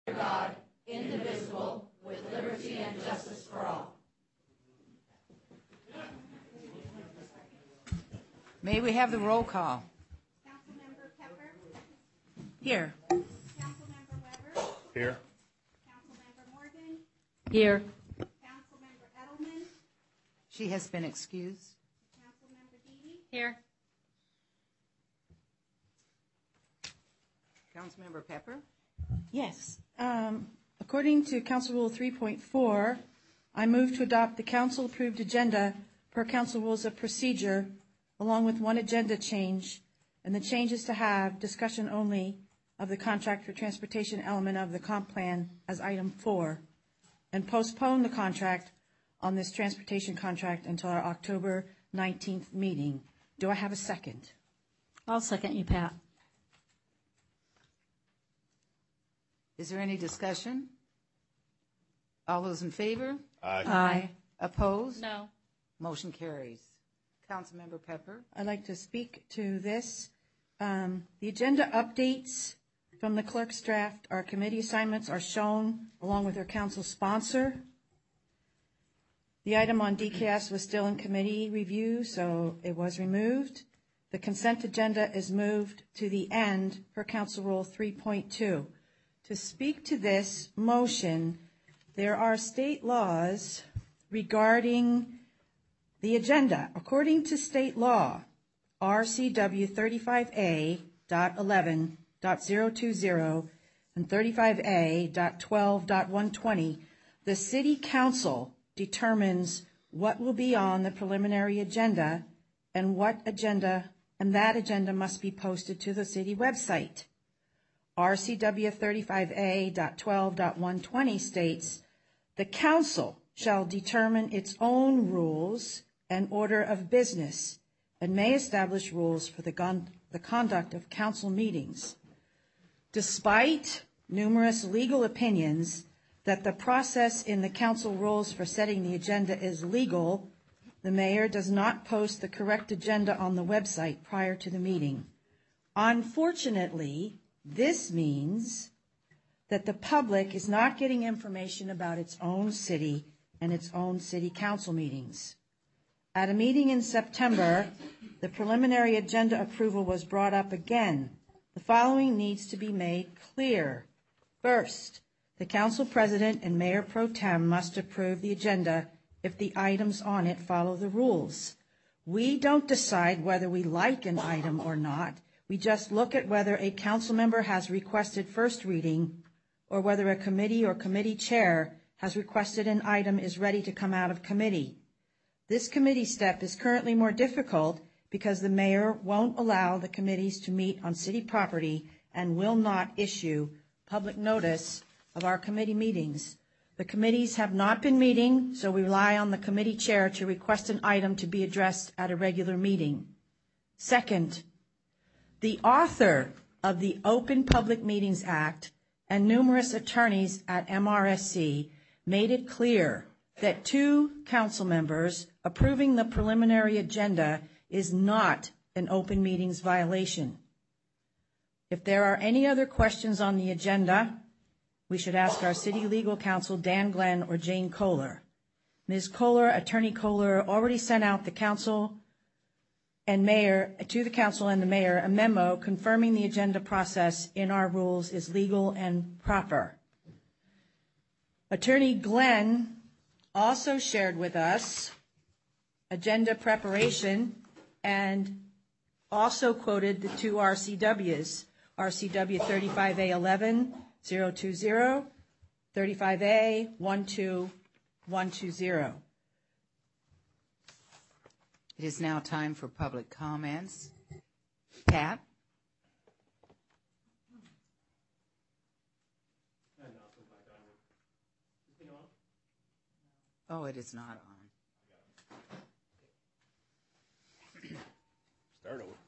God, indivisible, with liberty and justice for all. May we have the roll call? Councilmember Pepper. Here. Councilmember Weber. Here. Councilmember Morgan. Here. Councilmember Edelman. She has been excused. Councilmember Deedy. Here. Councilmember Pepper? Yes. According to Council Rule 3.4, I move to adopt the council-approved agenda per Council Rules of Procedure, along with one agenda change, and the change is to have discussion only of the contract for transportation element of the comp plan as item 4, and postpone the contract on this transportation contract until our October 19th meeting. Do I have a second? I'll second you, Pat. Is there any discussion? All those in favor? Aye. Aye. Opposed? No. Motion carries. Councilmember Pepper? I'd like to speak to this. The agenda updates from the clerk's draft, our committee assignments are shown along with our council sponsor. The item on DKS was still in committee review, so it was removed. The consent agenda is moved to the end per Council Rule 3.2. To speak to this motion, there are state laws regarding the agenda. According to state law, RCW 35A.11.020 and 35A.12.120, the City Council determines what will be on the preliminary agenda and that agenda must be posted to the city website. RCW 35A.12.120 states, the council shall determine its own rules and order of business and may establish rules for the conduct of council meetings. Despite numerous legal opinions that the process in the council rules for setting the agenda is legal, the mayor does not post the correct agenda on the website prior to the meeting. Unfortunately, this means that the public is not getting information about its own city and its own city council meetings. At a meeting in September, the preliminary agenda approval was brought up again. The following needs to be made clear. First, the council president and mayor pro tem must approve the agenda if the items on it follow the rules. We don't decide whether we like an item or not. We just look at whether a council member has requested first reading or whether a committee or committee chair has requested an item is ready to come out of committee. This committee step is currently more difficult because the mayor won't allow the committees to meet on city property and will not issue public notice of our committee meetings. The committees have not been meeting, so we rely on the committee chair to request an item to be addressed at a regular meeting. Second, the author of the Open Public Meetings Act and numerous attorneys at MRSC made it clear that 2 council members approving the preliminary agenda is not an open meetings violation. If there are any other questions on the agenda, we should ask our city legal counsel, Dan Glenn or Jane Kohler. Ms. Kohler, Attorney Kohler, already sent out the council and mayor, to the council and the mayor, a memo confirming the agenda process in our rules is legal and proper. Attorney Glenn also shared with us agenda preparation and also quoted the 2 RCWs, RCW 35A11.020, 35A12.120. It is now time for public comments. Pat? Oh, it is not on. Start over.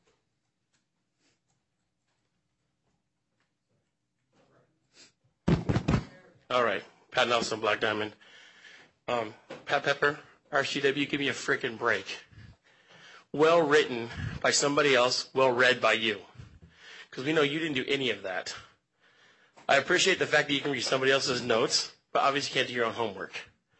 All right. Pat Nelson, Black Diamond. Pat Pepper, RCW, give me a frickin' break. Well written by somebody else, well read by you. Because we know you didn't do any of that. I appreciate the fact that you can read somebody else's notes, but obviously you can't do your own homework.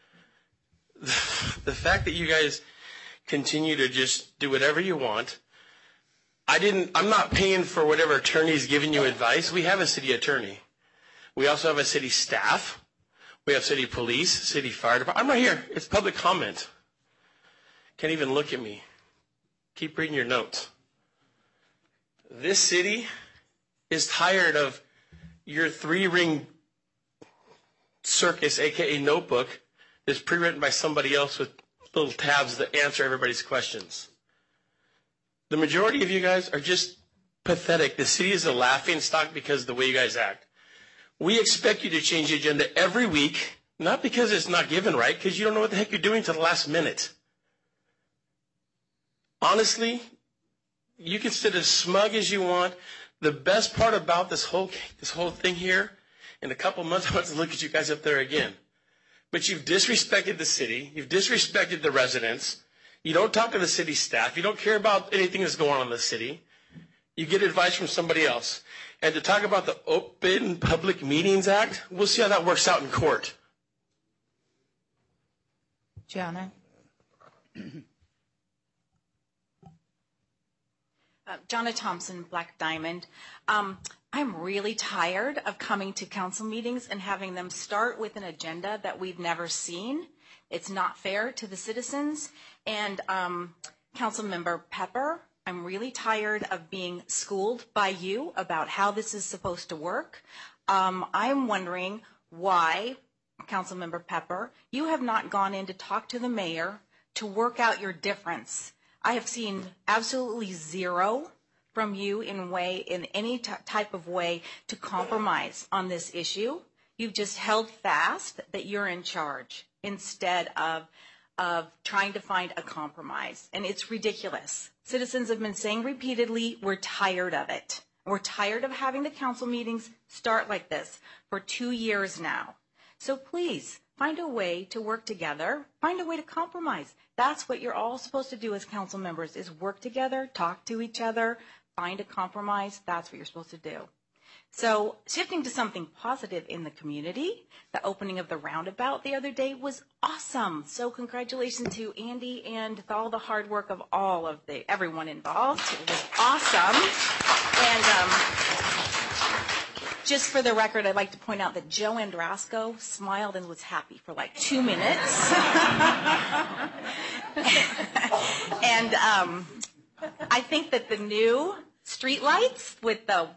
The fact that you guys continue to just do whatever you want. I'm not paying for whatever attorney's giving you advice. We have a city attorney. We also have a city staff. We have city police, city fire department. I'm right here. It's public comment. Can't even look at me. Keep reading your notes. This city is tired of your 3-ring circus, aka notebook, that's pre-written by somebody else with little tabs that answer everybody's questions. The majority of you guys are just pathetic. The city is a laughing stock because of the way you guys act. We expect you to change the agenda every week, not because it's not given right, because you don't know what the heck you're doing to the last minute. Honestly, you can sit as smug as you want. The best part about this whole thing here, in a couple months, I want to look at you guys up there again. But you've disrespected the city. You've disrespected the residents. You don't talk to the city staff. You don't care about anything that's going on in the city. You get advice from somebody else. And to talk about the Open Public Meetings Act, we'll see how that works out in court. Jana? Jonna Thompson, Black Diamond. I'm really tired of coming to council meetings and having them start with an agenda that we've never seen. It's not fair to the citizens. And Councilmember Pepper, I'm really tired of being schooled by you about how this is supposed to work. I'm wondering why, Councilmember Pepper, you have not gone in to talk to the mayor to work out your difference. I have seen absolutely zero from you in any type of way to compromise on this issue. You've just held fast that you're in charge instead of trying to find a compromise. And it's ridiculous. Citizens have been saying repeatedly, we're tired of it. We're tired of having the council meetings start like this for 2 years now. So please, find a way to work together. Find a way to compromise. That's what you're all supposed to do as council members, is work together, talk to each other, find a compromise. That's what you're supposed to do. So shifting to something positive in the community, the opening of the roundabout the other day was awesome. So congratulations to Andy and all the hard work of everyone involved. It was awesome. And just for the record, I'd like to point out that Joe Andrasco smiled and was happy for like 2 minutes. And I think that the new street lights with the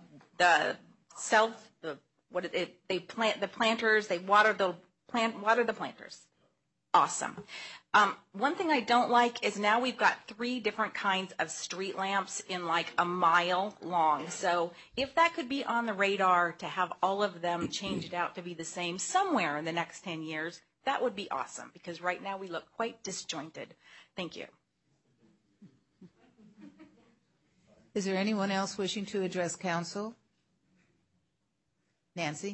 planters, they water the planters. Awesome. One thing I don't like is now we've got 3 different kinds of street lamps in like a mile long. So if that could be on the radar to have all of them changed out to be the same somewhere in the next 10 years, that would be awesome, because right now we look quite disjointed. Thank you. Is there anyone else wishing to address council? Nancy?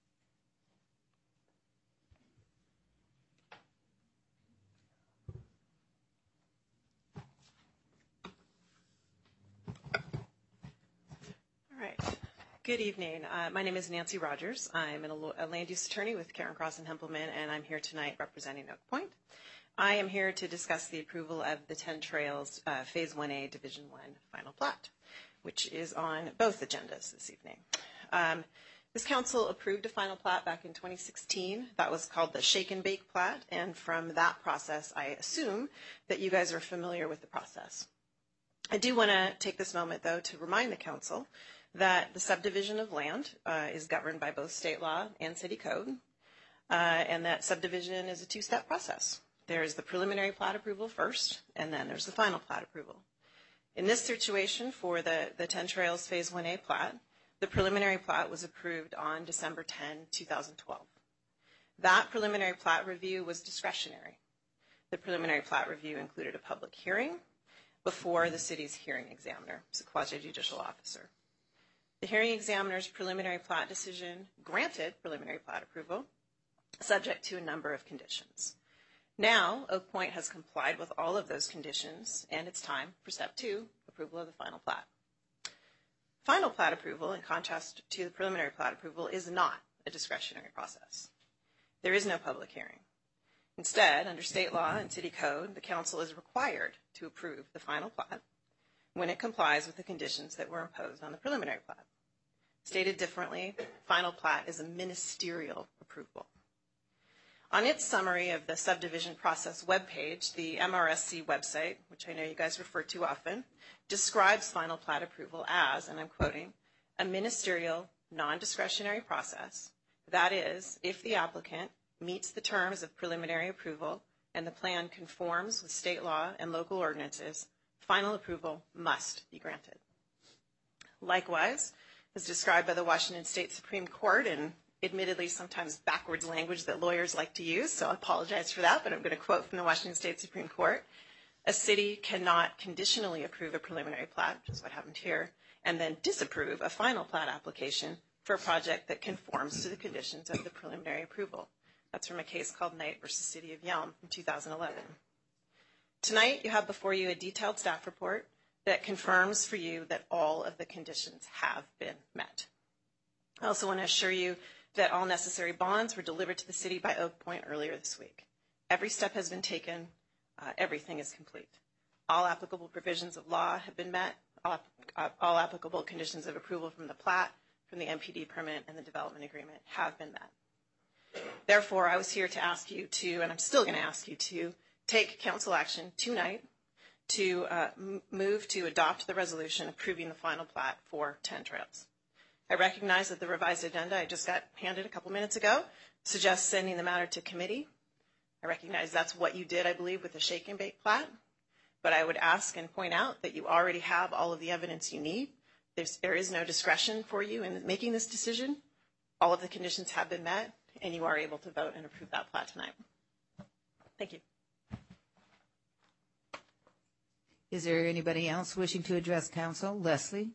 All right. Good evening. My name is Nancy Rogers. I'm a land use attorney with Karen Cross and Hempelman, and I'm here tonight representing Oak Point. I am here to discuss the approval of the 10 Trails Phase 1A Division 1 final plat, which is on both agendas this evening. This council approved a final plat back in 2016. That was called the Shake and Bake plat, and from that process, I assume that you guys are familiar with the process. I do want to take this moment, though, to remind the council that the subdivision of land is governed by both state law and city code, and that subdivision is a 2-step process. There's the preliminary plat approval first, and then there's the final plat approval. In this situation, for the 10 Trails Phase 1A plat, the preliminary plat was approved on December 10, 2012. That preliminary plat review was discretionary. The preliminary plat review included a public hearing before the city's hearing examiner, who's a quasi-judicial officer. The hearing examiner's preliminary plat decision granted preliminary plat approval, subject to a number of conditions. Now, Oak Point has complied with all of those conditions, and it's time for step 2, approval of the final plat. Final plat approval, in contrast to the preliminary plat approval, is not a discretionary process. There is no public hearing. Instead, under state law and city code, the council is required to approve the final plat when it complies with the conditions that were imposed on the preliminary plat. Stated differently, final plat is a ministerial approval. On its summary of the subdivision process webpage, the MRSC website, which I know you guys refer to often, describes final plat approval as, and I'm quoting, a ministerial, non-discretionary process. That is, if the applicant meets the terms of preliminary approval and the plan conforms with state law and local ordinances, final approval must be granted. Likewise, as described by the Washington State Supreme Court in admittedly sometimes backwards language that lawyers like to use, so I apologize for that, but I'm going to quote from the Washington State Supreme Court, a city cannot conditionally approve a preliminary plat, which is what happened here, and then disapprove a final plat application for a project that conforms to the conditions of the preliminary approval. That's from a case called Knight versus City of Yelm in 2011. Tonight, you have before you a detailed staff report that confirms for you that all of the conditions have been met. I also want to assure you that all necessary bonds were delivered to the city by Oak Point earlier this week. Every step has been taken. Everything is complete. All applicable provisions of law have been met. All applicable conditions of approval from the plat, from the MPD permit, and the development agreement have been met. Therefore, I was here to ask you to, and I'm still going to ask you to, take council action tonight to move to adopt the resolution approving the final plat for 10 Trails. I recognize that the revised agenda I just got handed a couple minutes ago suggests sending the matter to committee. I recognize that's what you did, I believe, with the shake and bake plat, but I would ask and point out that you already have all of the evidence you need. There is no discretion for you in making this decision. All of the conditions have been met, and you are able to vote and approve that plat tonight. Thank you. Is there anybody else wishing to address council? Leslie?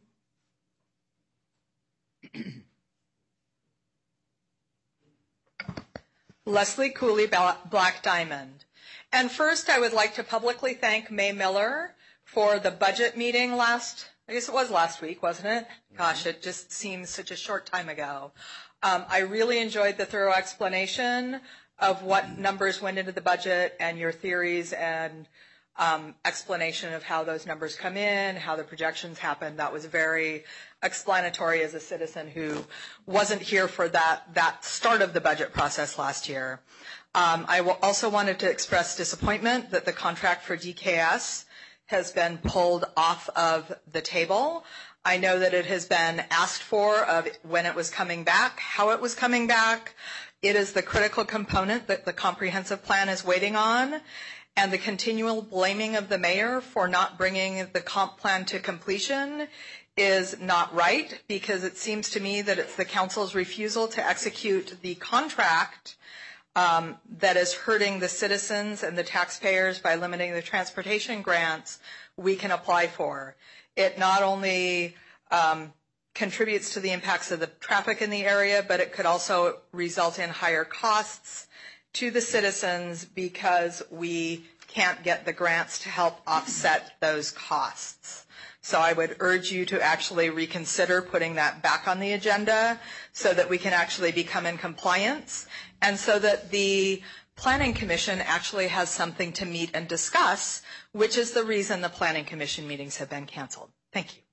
Leslie Cooley, Black Diamond. And first, I would like to publicly thank May Miller for the budget meeting I guess it was last week, wasn't it? Gosh, it just seems such a short time ago. I really enjoyed the thorough explanation of what numbers went into the budget and your theories and explanation of how those numbers come in, how the projections happen. That was very explanatory as a citizen who wasn't here for that start of the budget process last year. I also wanted to express disappointment that the contract for DKS has been pulled off of the table. I know that it has been asked for of when it was coming back, how it was coming back. It is the critical component that the comprehensive plan is waiting on, and the continual blaming of the mayor for not bringing the comp plan to completion is not right, because it seems to me that it's the council's refusal to execute the contract that is hurting the citizens and the taxpayers by limiting the transportation grants we can apply for. It not only contributes to the impacts of the traffic in the area, but it could also result in higher costs to the citizens because we can't get the grants to help offset those costs. So I would urge you to actually reconsider putting that back on the agenda so that we can actually become in compliance and so that the Planning Commission actually has something to meet and discuss, which is the reason the Planning Commission meetings have been canceled. Thank you.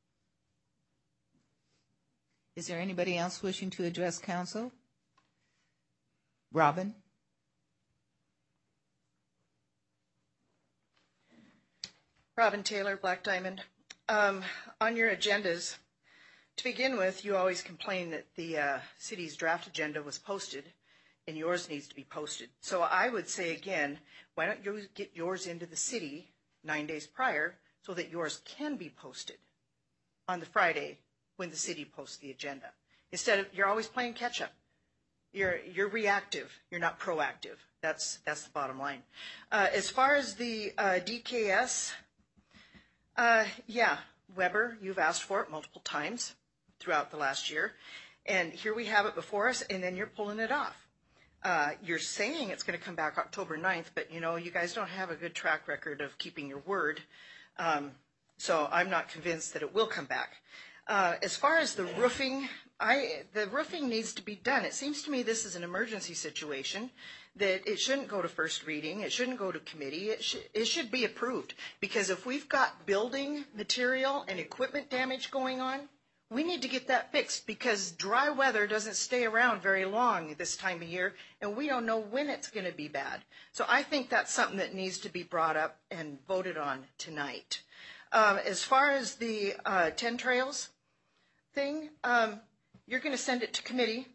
Is there anybody else wishing to address council? Robin? Robin Taylor, Black Diamond. On your agendas, to begin with, you always complain that the city's draft agenda was posted and yours needs to be posted. So I would say again, why don't you get yours into the city 9 days prior so that yours can be posted on the Friday when the city posts the agenda. Instead of, you're always playing catch up. You're reactive. You're not proactive. That's the bottom line. As far as the DKS, yeah, Weber, you've asked for it multiple times throughout the last year. And here we have it before us, and then you're pulling it off. You're saying it's going to come back October 9th, but, you know, you guys don't have a good track record of keeping your word. So I'm not convinced that it will come back. As far as the roofing, the roofing needs to be done. It seems to me this is an emergency situation, that it shouldn't go to first reading. It shouldn't go to committee. It should be approved. Because if we've got building material and equipment damage going on, we need to get that fixed, because dry weather doesn't stay around very long this time of year, and we don't know when it's going to be bad. So I think that's something that needs to be brought up and voted on tonight. As far as the 10 Trails thing, you're going to send it to committee.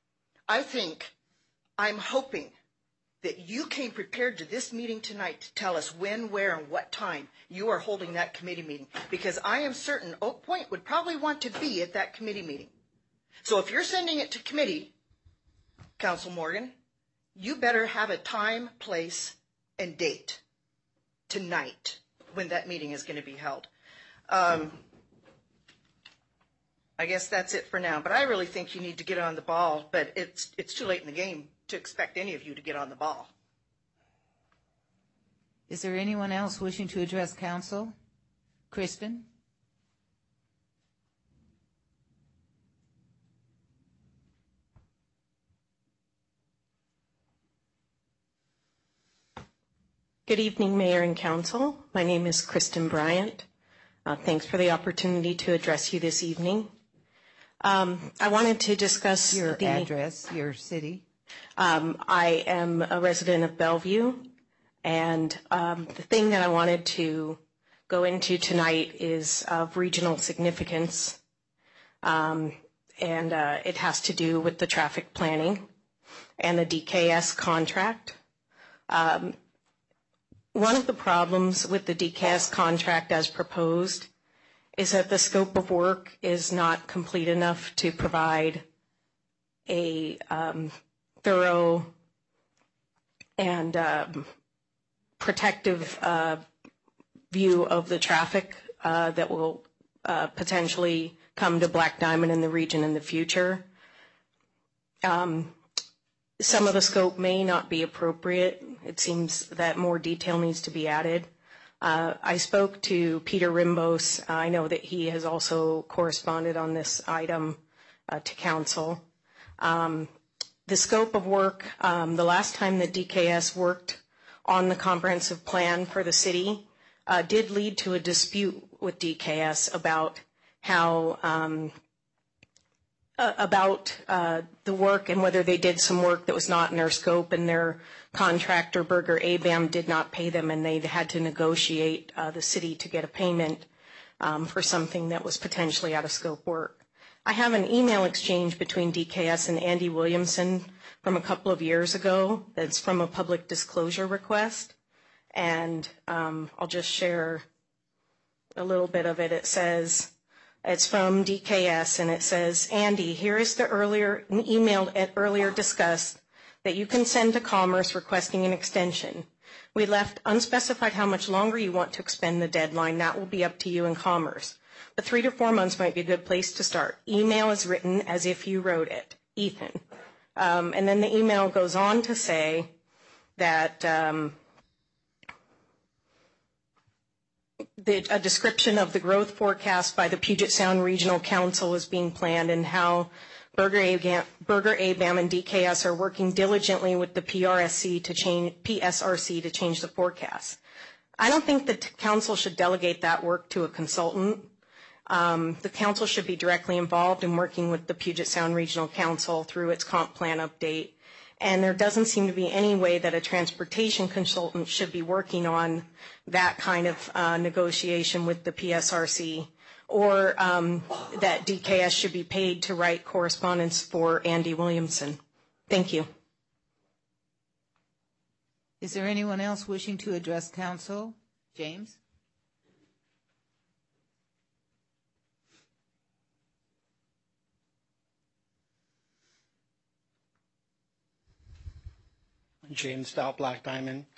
I'm hoping that you came prepared to this meeting tonight to tell us when, where, and what time you are holding that committee meeting, because I am certain Oak Point would probably want to be at that committee meeting. So if you're sending it to committee, Council Morgan, you better have a time, place, and date tonight when that meeting is going to be held. I guess that's it for now, but I really think you need to get on the ball, but it's too late in the game to expect any of you to get on the ball. Is there anyone else wishing to address council? Crispin? Good evening, Mayor and Council. My name is Kristen Bryant. Thanks for the opportunity to address you this evening. I wanted to discuss your address, your city. I am a resident of Bellevue, and the thing that I wanted to go into tonight is of regional significance, and it has to do with the traffic planning and the DKS contract. One of the problems with the DKS contract as proposed is that the scope of work is not complete enough to provide a thorough and protective view of the traffic that will potentially come to Black Diamond in the region in the future. Some of the scope may not be appropriate. It seems that more detail needs to be added. I spoke to Peter Rimbos. I know that he has also corresponded on this item to council. The scope of work, the last time that DKS worked on the comprehensive plan for the city did lead to a dispute with DKS about how the work and whether they did some work that was not in their scope, and their contractor, Berger ABAM, did not pay them, and they had to negotiate the city to get a payment for something that was potentially out of scope work. I have an email exchange between DKS and Andy Williamson from a couple of years ago that's from a public disclosure request, and I'll just share a little bit of it. It says, it's from DKS, and it says, Andy, here is the email earlier discussed that you can send to Commerce requesting an extension. We left unspecified how much longer you want to extend the deadline. That will be up to you and Commerce. But 3 to 4 months might be a good place to start. Email is written as if you wrote it, Ethan. And then the email goes on to say that a description of the growth forecast by the Puget Sound Regional Council is being planned, and how Berger ABAM and DKS are working diligently with the PSRC to change the forecast. I don't think the council should delegate that work to a consultant. The council should be directly involved in working with the Puget Sound Regional Council through its comp plan update. And there doesn't seem to be any way that a transportation consultant should be working on that kind of negotiation with the PSRC, or that DKS should be paid to write correspondence for Andy Williamson. Thank you. Is there anyone else wishing to address council? James? James Stout, Black Diamond.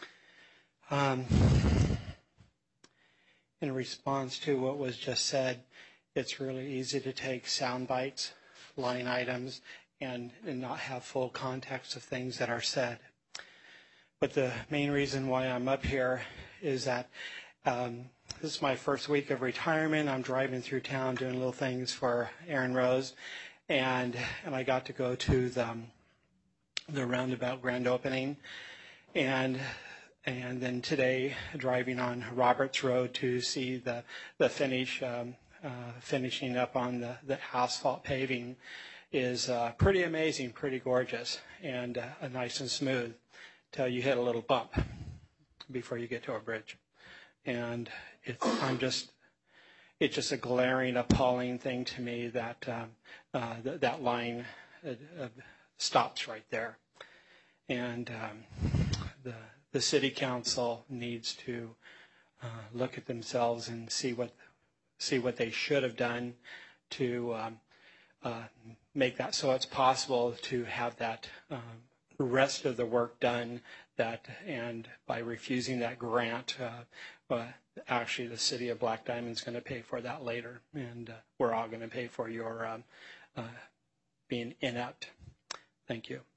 In response to what was just said, it's really easy to take sound bites, line items, and not have full context of things that are said. But the main reason why I'm up here is that this is my first week of retirement. I'm driving through town doing little things for Aaron Rose, and I got to go to the roundabout grand opening, and then today driving on Roberts Road to see the finishing up on the asphalt paving is pretty amazing, pretty gorgeous, and nice and smooth till you hit a little bump before you get to a bridge. And it's just a glaring, appalling thing to me that that line stops right there. And the city council needs to look at themselves and see what they should have done to make that so it's possible to have that rest of the work done. And by refusing that grant, actually the city of Black Diamond is going to pay for that later, and we're all going to pay for your being inept. Thank you.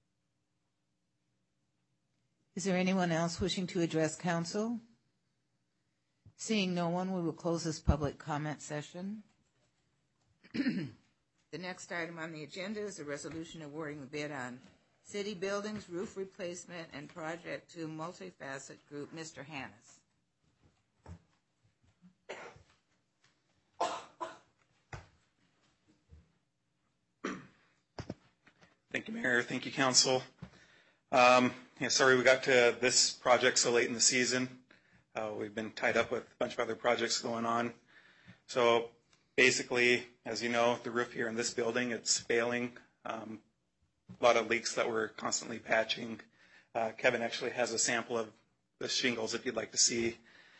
Is there anyone else wishing to address council? Seeing no one, we will close this public comment session. The next item on the agenda is a resolution awarding the bid on city buildings, roof replacement, and project to Multifacet Group. Mr. Hannes. Thank you, Mayor. Thank you, Council. Sorry we got to this project so late in the season. We've been tied up with a bunch of other projects going on. So basically, as you know, the roof here in this building, it's failing. A lot of leaks that we're constantly patching. Kevin actually has a sample of the shingles if you'd like to see.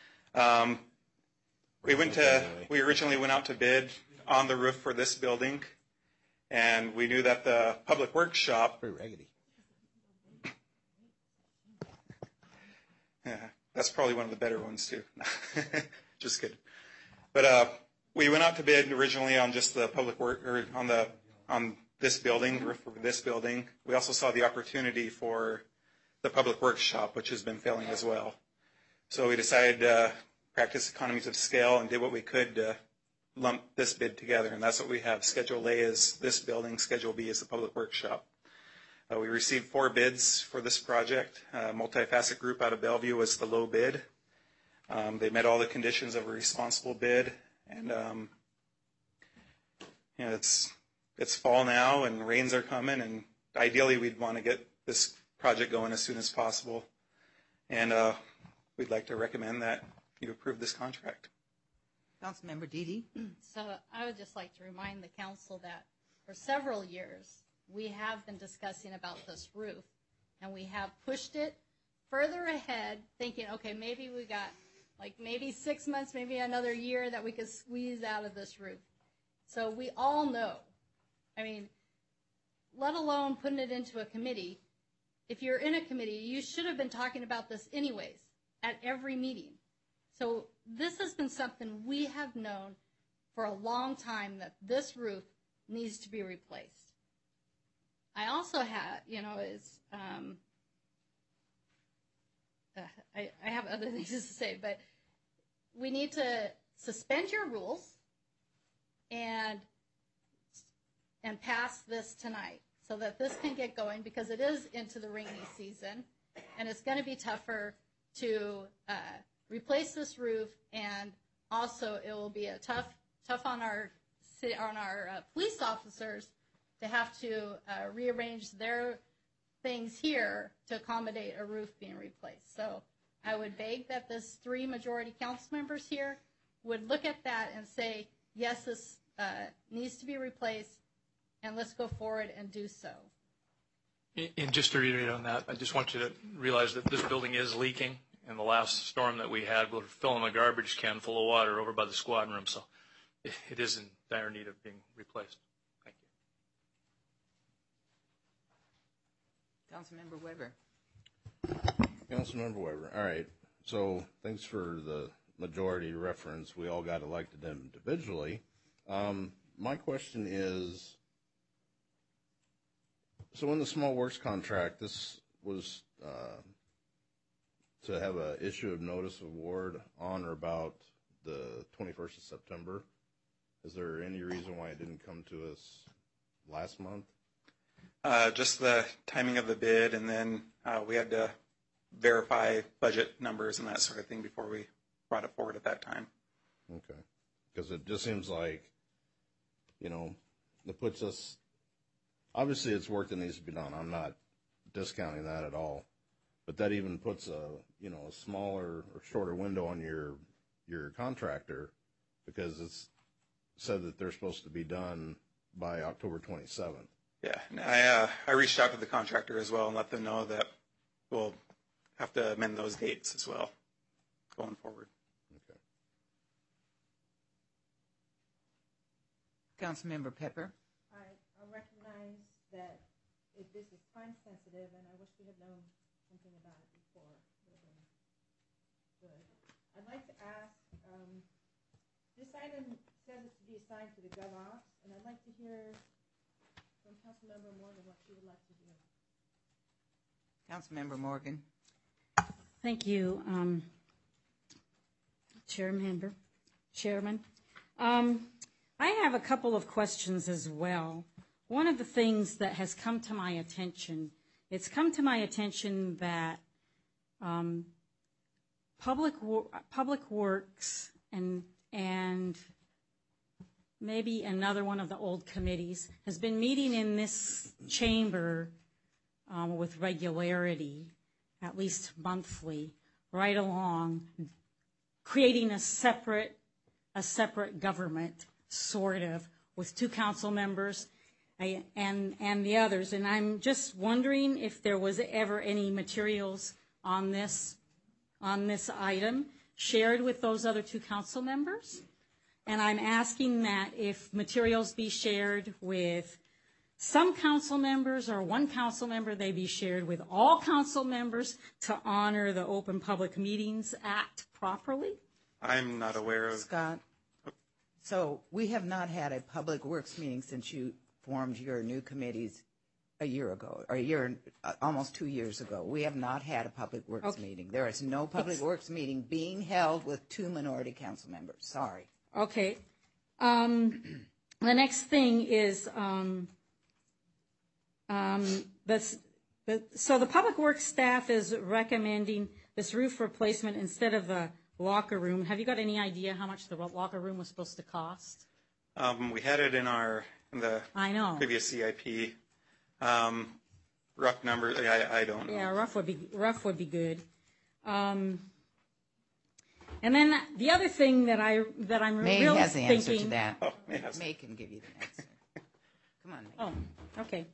We originally went out to bid on the roof for this building, and we knew that the Public Works shop. Very raggedy. Yeah, that's probably one of the better ones too. Just kidding. But we went out to bid originally on just the public work, or on this building, the roof of this building. We also saw the opportunity for the Public Works shop, which has been failing as well. So we decided to practice economies of scale and did what we could to lump this bid together, and that's what we have. Schedule A is this building, Schedule B is the Public Works shop. We received 4 bids for this project. Multifacet Group out of Bellevue was the low bid. They met all the conditions of a responsible bid, and it's fall now and rains are coming, and ideally we'd want to get this project going as soon as possible. And we'd like to recommend that you approve this contract. Councilmember Dede. So I would just like to remind the council that for several years we have been discussing about this roof, and we have pushed it further ahead, thinking, okay, maybe we got maybe 6 months, maybe another year that we could squeeze out of this roof. So we all know, I mean, let alone putting it into a committee. If you're in a committee, you should have been talking about this anyways at every meeting. So this has been something we have known for a long time, that this roof needs to be replaced. I also have, I have other things to say, but we need to suspend your rules and pass this tonight so that this can get going, because it is into the rainy season, and it's going to be tougher to replace this roof, and also it will be a tough on our police officers to have to rearrange their things here to accommodate a roof being replaced. So I would beg that this 3 majority council members here would look at that and say, yes, this needs to be replaced, and let's go forward and do so. And just to reiterate on that, I just want you to realize that this building is leaking. In the last storm that we had, we were filling a garbage can full of water over by the squad room, so it is in dire need of being replaced. Thank you. Councilmember Weber. Councilmember Weber. All right. So thanks for the majority reference. We all got elected individually. My question is, so in the small works contract, this was to have an issue of notice of award on or about the 21st of September. Is there any reason why it didn't come to us last month? Just the timing of the bid, and then we had to verify budget numbers and that sort of thing before we brought it forward at that time. Okay. Because it just seems like, it puts us, obviously it's work that needs to be done. I'm not discounting that at all. But that even puts a smaller or shorter window on your contractor, because it's said that they're supposed to be done by October 27th. Yeah, and I reached out to the contractor as well and let them know that we'll have to amend those dates as well going forward. Okay. Councilmember Pepper. I recognize that this is time sensitive, and I wish we had known something about it before. It would have been good. I'd like to ask, this item says it's to be assigned to the GovOps, and I'd like to hear from Councilmember Morgan what she would like to do. Councilmember Morgan. Thank you, Chairman. I have a couple of questions as well. One of the things that has come to my attention, it's come to my attention that Public Works and maybe another one of the old committees has been meeting in this chamber with regularity, at least monthly, right along, creating a separate government, sort of, with 2 council members and the others. And I'm just wondering if there was ever any materials on this item shared with those other 2 council members. And I'm asking that if materials be shared with some council members or one council member, they be shared with all council members to honor the Open Public Meetings Act properly. I'm not aware of... Scott, so we have not had a Public Works meeting since you formed your new committees a year ago, or almost 2 years ago. We have not had a Public Works meeting. There is no Public Works meeting being held with 2 minority council members. Sorry. Okay. The next thing is, so the Public Works staff is recommending this roof replacement instead of the locker room. Have you got any idea how much the locker room was supposed to cost? We had it in the previous CIP. Rough numbers, I don't know. Yeah, rough would be good. And then the other thing that I'm May really has the thinking. answer to that. May can give you the answer. Come on, May. Oh, okay.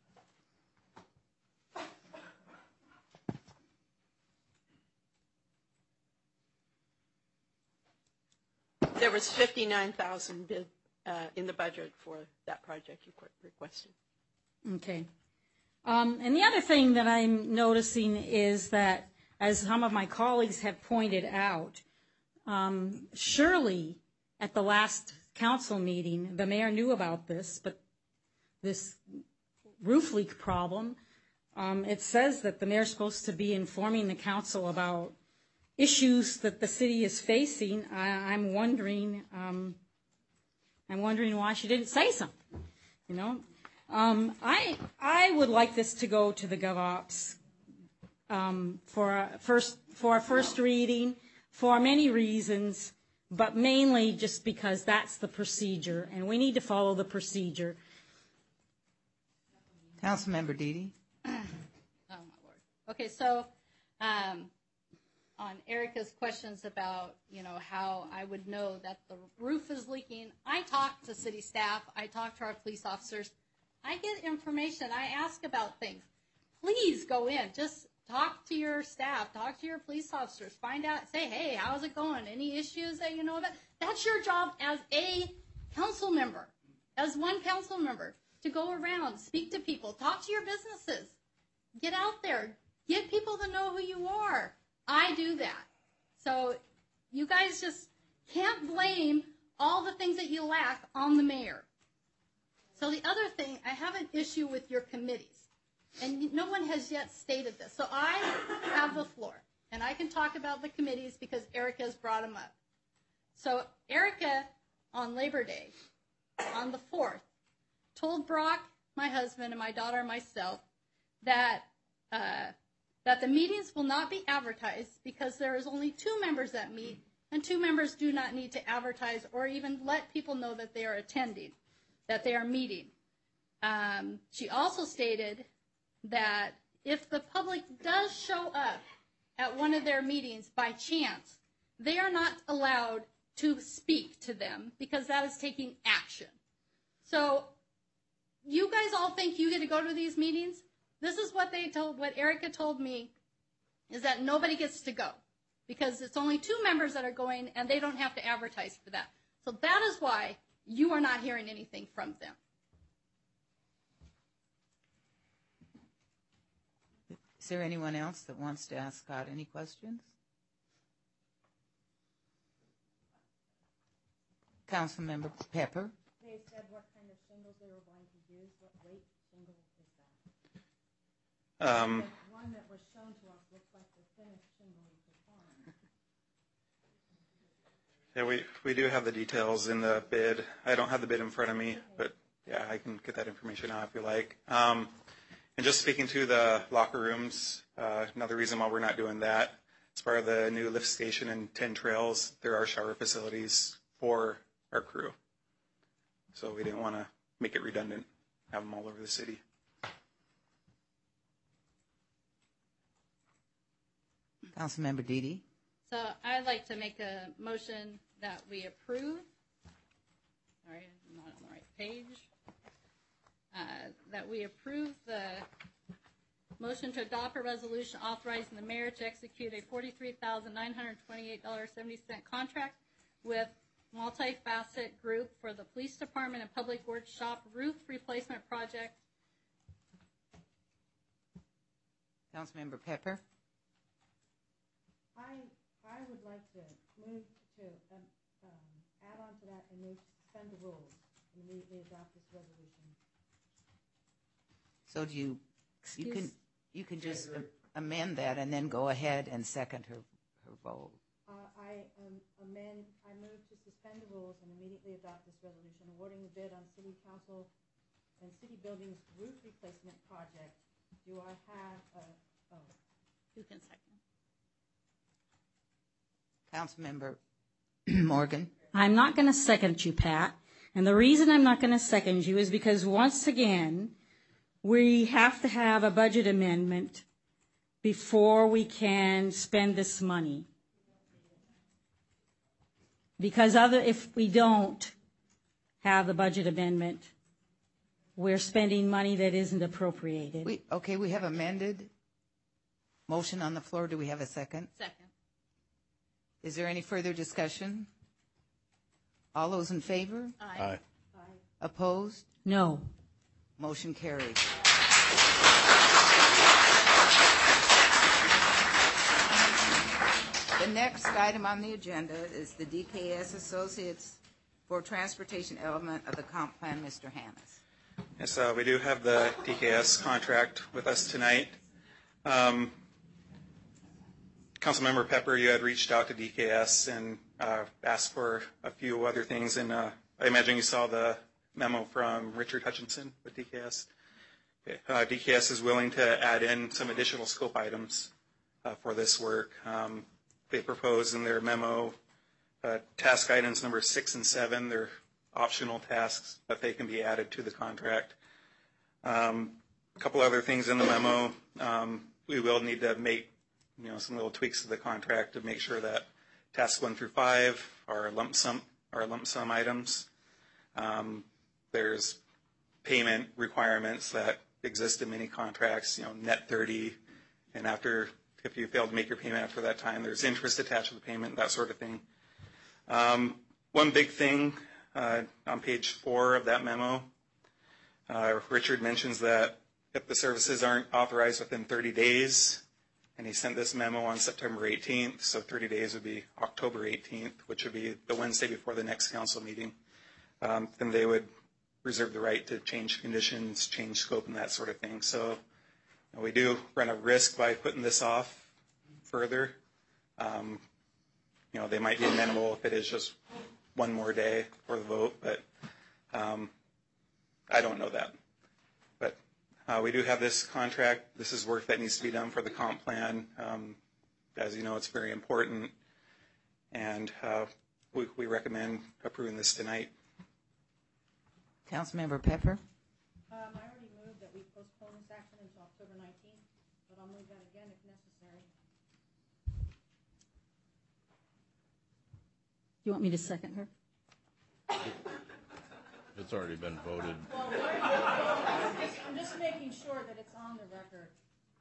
There was $59,000 bid in the budget for that project you requested. Okay. And the other thing that I'm noticing is that, as some of my colleagues have pointed out, surely at the last council meeting, the mayor knew about this, but this roof leak problem, it says that the mayor's supposed to be informing the council about issues that the city is facing. I'm wondering why she didn't say something, I would like this to go to the GovOps for a first reading for many reasons, but mainly just because that's the procedure, and we need to follow the procedure. Councilmember Dede. Oh, my Lord. Okay, so on Erica's questions about, how I would know that the roof is leaking, I talk to city staff, I talk to our police officers, I get information, I ask about things. Please go in, just talk to your staff, talk to your police officers, find out, say, hey, how's it going? Any issues that you know about? That's your job as a council member, as one council member, to go around, speak to people, talk to your businesses, get out there, get people to know who you are. I do that. So you guys just can't blame all the things that you lack on the mayor. So the other thing, I have an issue with your committees, and no one has yet stated this. So I have the floor, and I can talk about the committees because Erica has brought them up. So Erica, on Labor Day, on the 4th, told Brock, my husband, and my daughter and myself that that the meetings will not be advertised because there is only 2 members that meet, and 2 members do not need to advertise or even let people know that they are attending, that they are meeting. She also stated that if the public does show up at one of their meetings by chance, they are not allowed to speak to them because that is taking action. So you guys all think you get to go to these meetings? This is what Erica told me, is that nobody gets to go because it's only 2 members that are going and they don't have to advertise for that. So that is why you are not hearing anything from them. Is there anyone else that wants to ask Scott any questions? Councilmember Pepper. They said what kind of shingles they were going to use. What weight shingle is that? The one that was shown to us looks like the thinnest shingle you could find. Yeah, we do have the details in the bid. I don't have the bid in front of me, but yeah, I can get that information out if you like. And just speaking to the locker rooms, another reason why we're not doing that, as part of the new lift station and 10 trails, there are shower facilities for our crew. So we didn't want to make it redundant, have them all over the city. Councilmember Dede. So I'd like to make a motion that we approve. Sorry, I'm not on the right page. That we approve the motion to adopt a resolution authorizing the mayor to execute a $43,928.70 contract with Multifacet Group for the Police Department and Public Works Shop roof replacement project. Councilmember Pepper. I would like to move to add on to that and move to suspend the rules and immediately adopt this resolution. So you can just amend that and then go ahead and second her vote. I move to suspend the rules and immediately adopt this resolution awarding the bid on city council and city buildings roof replacement project. Do I have You can second. Councilmember Morgan. I'm not going to second you, Pat. And the reason I'm not going to second you is because, once again, we have to have a budget amendment before we can spend this money. Because if we don't have the budget amendment, we're spending money that isn't appropriated. We have amended motion on the floor. Do we have a second? Second. Is there any further discussion? All those in favor? Aye. Opposed? No. Motion carries. The next item on the agenda is the DKS Associates for Transportation element of the comp plan. Mr. Hannes. Yes, we do have the DKS contract with us tonight. Councilmember Pepper, you had reached out to DKS and asked for a few other things, and I imagine you saw the memo from Richard Hutchinson with DKS. Okay. DKS is willing to add in some additional scope items for this work. They propose in their memo task items number 6 and 7. They're optional tasks that they can be added to the contract. A couple other things in the memo. We will need to make some little tweaks to the contract to make sure that tasks 1 through 5 are lump sum items. There's payment requirements that exist in many contracts, net 30, and if you fail to make your payment after that time, there's interest attached to the payment, that sort of thing. One big thing on page 4 of that memo, Richard mentions that if the services aren't authorized within 30 days, and he sent this memo on September 18th, so 30 days would be October 18th, which would be the Wednesday before the next council meeting, then they would reserve the right to change conditions, change scope, and that sort of thing. So we do run a risk by putting this off further. they might be amenable if it is just one more day for the vote, but I don't know that. But we do have this contract. This is work that needs to be done for the comp plan. As you know, it's very important, and we recommend approving this tonight. Councilmember Pepper? I already moved that we postpone this action until October 19th, but I'll move that again if necessary. Do you want me to second her? It's already been voted. Well, I'm just making sure that it's on the record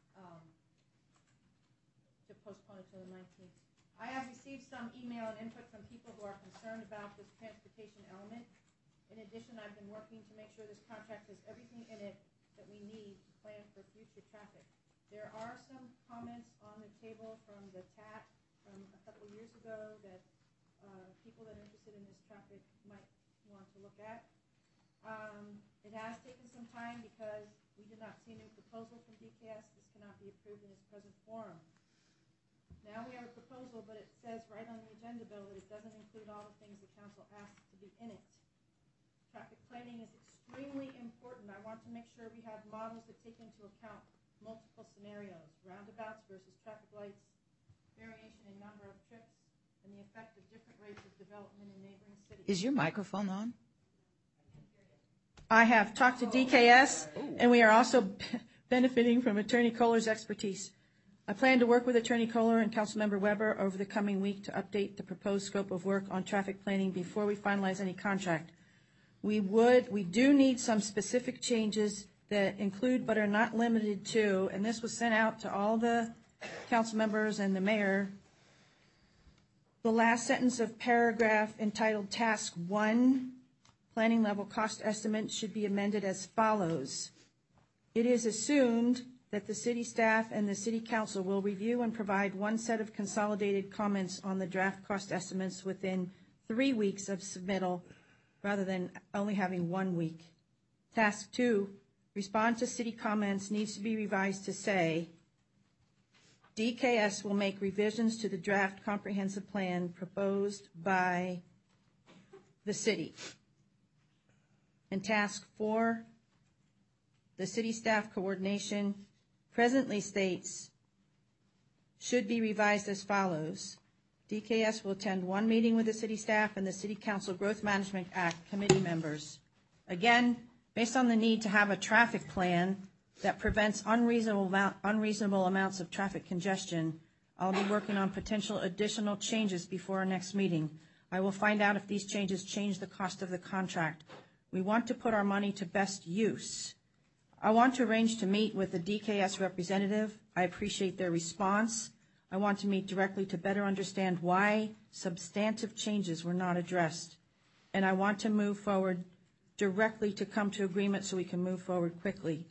to postpone it till the 19th. I have received some email and input from people who are concerned about this transportation element. In addition, I've been working to make sure this contract has everything in it that we need to plan for future traffic. There are some comments on the table from the TAT from a couple of years ago that people that are interested in this traffic might want to look at. It has taken some time because we did not see a new proposal from DKS. This cannot be approved in its present form. Now we have a proposal, but it says right on the agenda bill that it doesn't include all the things the council asked to be in it. Traffic planning is extremely important. I want to make sure we have models that take into account multiple scenarios, roundabouts versus traffic lights, variation in number of trips, and the effect of different rates of development in neighboring cities. Is your microphone on? I have talked to DKS, and we are also benefiting from Attorney Kohler's expertise. I plan to work with Attorney Kohler and Councilmember Weber over the coming week to update the proposed scope of work on traffic planning before we finalize any contract. We do need some specific changes that include but are not limited to, and this was sent out to all the council members and the mayor. The last sentence of paragraph entitled Task 1, Planning Level Cost Estimate, should be amended as follows. It is assumed that the city staff and the city council will review and provide one set of consolidated comments on the draft cost estimates within 3 weeks of submittal, rather than only having 1 week. Task 2, respond to city comments, needs to be revised to say, DKS will make revisions to the draft comprehensive plan proposed by the city. And task 4, the city staff coordination presently states, should be revised as follows. DKS will attend 1 meeting with the city staff and the City Council Growth Management Act committee members. Again, based on the need to have a traffic plan that prevents unreasonable amounts of traffic congestion, I'll be working on potential additional changes before our next meeting. I will find out if these changes change the cost of the contract. We want to put our money to best use. I want to arrange to meet with the DKS representative. I appreciate their response. I want to meet directly to better understand why substantive changes were not addressed. And I want to move forward directly to come to agreement so we can move forward quickly.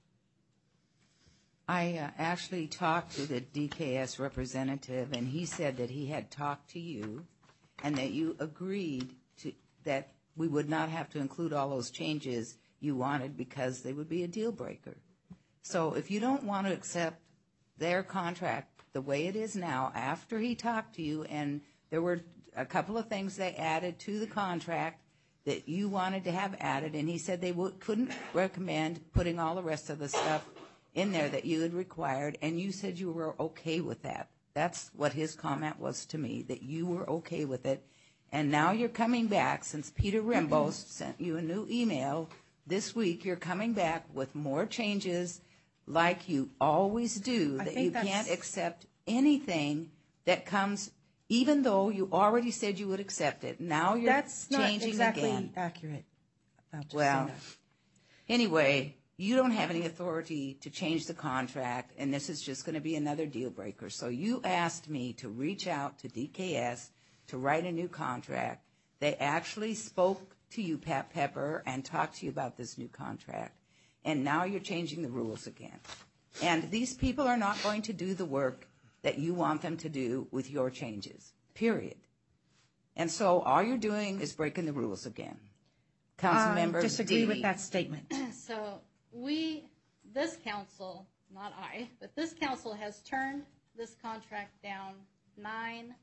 I actually talked to the DKS representative, and he said that he had talked to you and that you agreed to that we would not have to include all those changes you wanted because they would be a deal breaker. So if you don't want to accept their contract the way it is now, after he talked to you and there were a couple of things they added to the contract that you wanted to have added, and he said they couldn't recommend putting all the rest of the stuff in there that you had required, and you said you were okay with that. That's what his comment was to me, that you were okay with it. And now you're coming back, since Peter Rimbaud sent you a new email this week, you're coming back with more changes like you always do, that you can't accept anything that comes, even though you already said you would accept it. Now you're changing again. That's not exactly accurate. Well, anyway, you don't have any authority to change the contract, and this is just going to be another deal breaker. So you asked me to reach out to DKS to write a new contract. They actually spoke to you, Pat Pepper, and talked to you about this new contract. And now you're changing the rules again. And these people are not going to do the work that you want them to do with your changes, period. And so all you're doing is breaking the rules again. Councilmember I disagree with that statement. So this council, not I, but this council has turned this contract down 9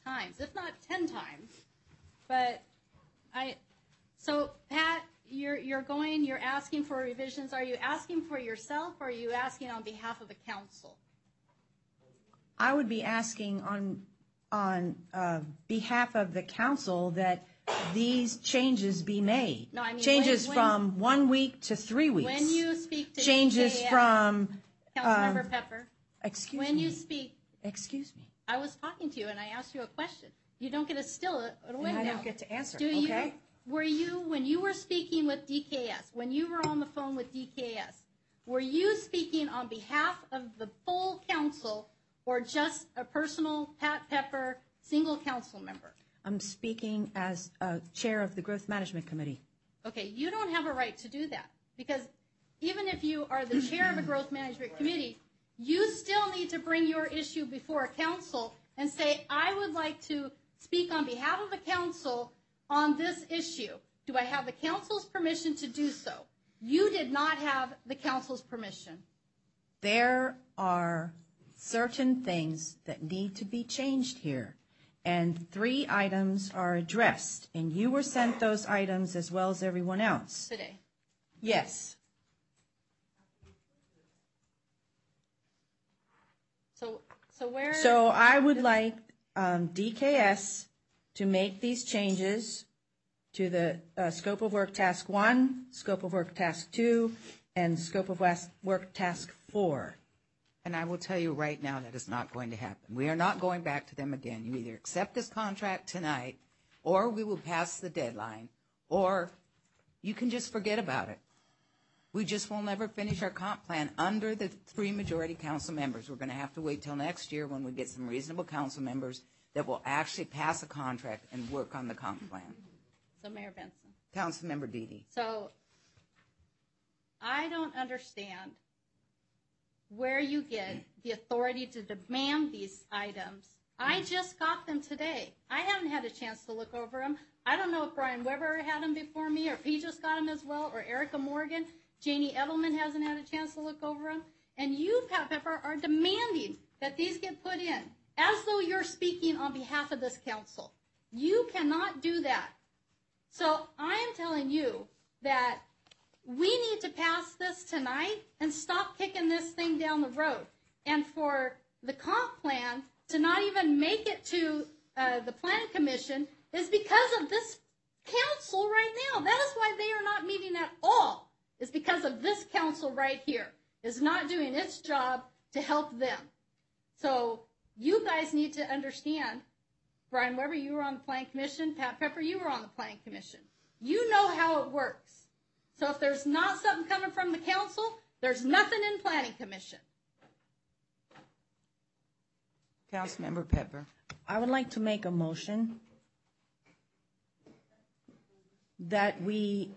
times, if not 10 times. But so Pat, you're asking for revisions. Are you asking for yourself, or are you asking on behalf of the council? I would be asking on behalf of the council that these changes be made. No, I mean, changes when- from 1 week to 3 weeks. When you speak to changes DKS, from Councilmember Pepper. Excuse when me. you speak. Excuse me. I was talking to you and I asked you a question. You don't get to steal it away And I now. don't get to answer, Do okay? When you were speaking with DKS, when you were on the phone with DKS, were you speaking on behalf of the full council or just a personal Pat Pepper single council member? I'm speaking as chair of the Growth Management Committee. Okay, you don't have a right to do that, because even if you are the chair of a growth management committee, you still need to bring your issue before a council and say, I would like to speak on behalf of the council on this issue. Do I have the council's permission to do so? You did not have the council's permission. There are certain things that need to be changed here, and 3 items are addressed, and you were sent those items as well as everyone else. Today. Yes. So I would like DKS to make these changes to the scope of work task 1, scope of work task 2, and scope of work task 4. And I will tell you right now that is not going to happen. We are not going back to them again. You either accept this contract tonight, or we will pass the deadline, or you can just forget about it. We just will never finish our comp plan under the 3 majority council members. We're going to have to wait till next year when we get some reasonable council members that will actually pass a contract and work on the comp plan. So Mayor Benson. Councilmember Deedy. So I don't understand where you get the authority to demand these items. I just got them today. I haven't had a chance to look over them. I don't know if Brian Weber had them before me, or if he just got them as well, or Erica Morgan. Janie Edelman hasn't had a chance to look over them. And you, Pat Pepper, are demanding that these get put in, as though you're speaking on behalf of this council. You cannot do that. So I am telling you that we need to pass this tonight and stop kicking this thing down the road. And for the comp plan to not even make it to the planning commission is because of this council right now. That is why they are not meeting at all. Is because of this council right here is not doing its job to help them. So you guys need to understand, Brian Weber, you were on the planning commission. Pat Pepper, you were on the planning commission. You know how it works. So if there's not something coming from the council, there's nothing in planning commission. Councilmember Pepper. I would like to make a motion that we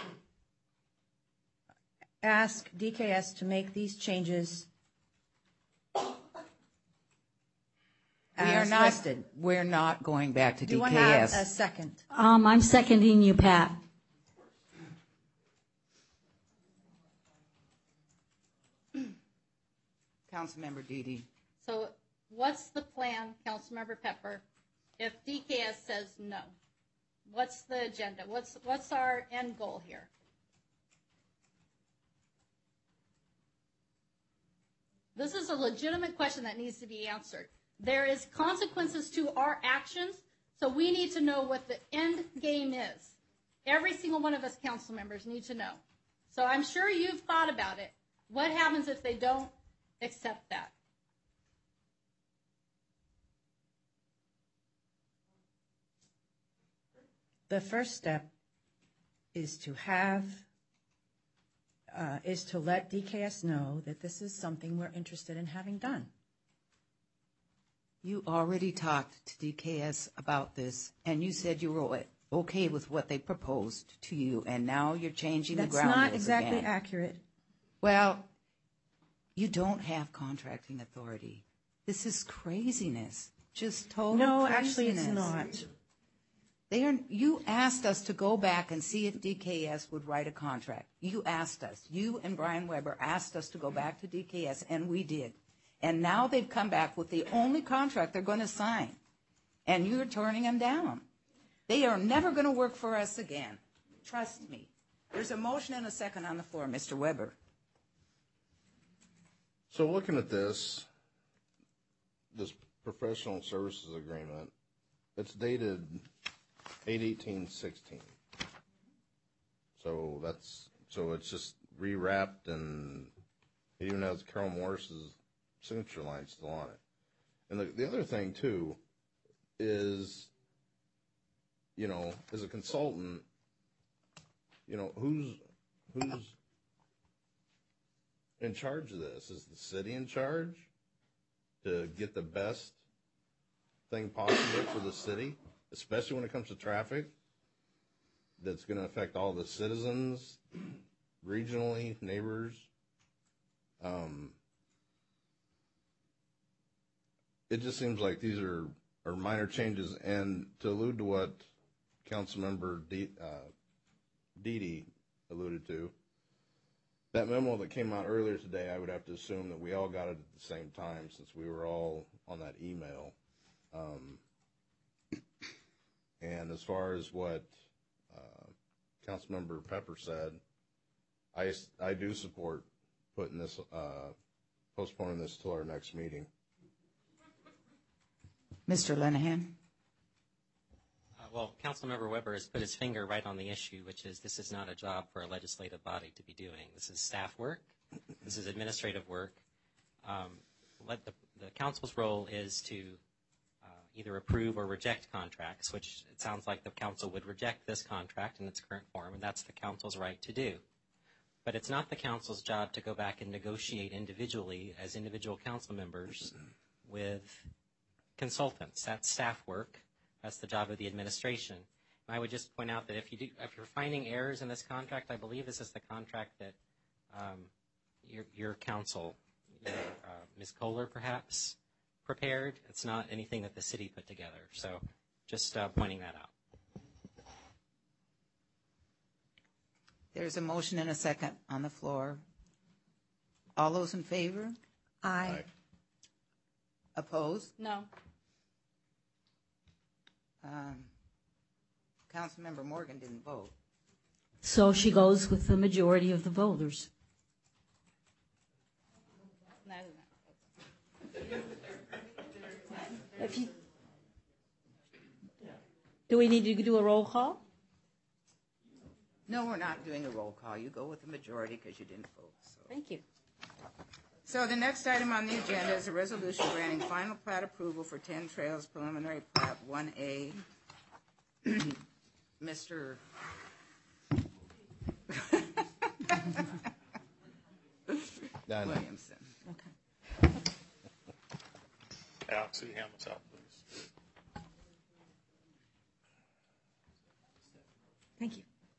ask DKS to make these changes as listed. We're not going back to DKS. Do I have a second? I'm seconding you, Pat. Councilmember Deedy. So what's the plan, Councilmember Pepper, if DKS says no? What's the agenda? What's our end goal here? This is a legitimate question that needs to be answered. There is consequences to our actions, so we need to know what the end game is. Every single one of us council members need to know. So I'm sure you've thought about it. What happens if they don't accept that? The first step is to let DKS know that this is something we're interested in having done. You already talked to DKS about this, and you said you were okay with what they proposed to you, and now you're changing the ground rules again. That's not exactly accurate. Well, you don't have contracting authority. This is craziness. Just total No, craziness. actually it's not. You asked us to go back and see if DKS would write a contract. You asked us. You and Brian Weber asked us to go back to DKS, and we did. And now they've come back with the only contract they're going to sign. and you're turning them down. They are never going to work for us again. Trust me. There's a motion and a second on the floor. Mr. Weber. So looking at this professional services agreement, it's dated 8/18/16. So it's just rewrapped, and it even has Carol Morris's signature line still on it. And the other thing too is, you know, as a consultant, you know, who's in charge of this? Is the city in charge to get the best thing possible for the city, especially when it comes to traffic that's going to affect all the citizens, regionally, neighbors? It just seems like these are minor changes. And to allude to what Councilmember Deedy alluded to, that memo that came out earlier today, I would have to assume that we all got it at the same time since we were all on that email. And as far as what Councilmember Pepper said, I do support putting this, postponing this till our next meeting. Mr. Linehan. Well, Councilmember Weber has put his finger right on the issue, which is this is not a job for a legislative body to be doing. This is staff work. This is administrative work. The council's role is to either approve or reject contracts, which it sounds like the council would reject this contract in its current form, and that's the council's right to do. But it's not the council's job to go back and negotiate individually as individual council members with consultants. That's staff work. That's the job of the administration. And I would just point out that if you're finding errors in this contract, I believe this is the contract that your council, Ms. Kohler perhaps, prepared. It's not anything that the city put together. So just pointing that out. There's a motion and a second on the floor. All those in favor? Aye. Opposed? No. Councilmember Morgan didn't vote. So she goes with the majority of the voters. Do we need to do a roll call? No, we're not doing a roll call. You go with the majority because you didn't vote. So. Thank you. So the next item on the agenda is a resolution granting final plat approval for 10 Trails Preliminary Plat 1A. Mr. Williamson. Okay. Alex, will you hand this out, please? Thank you.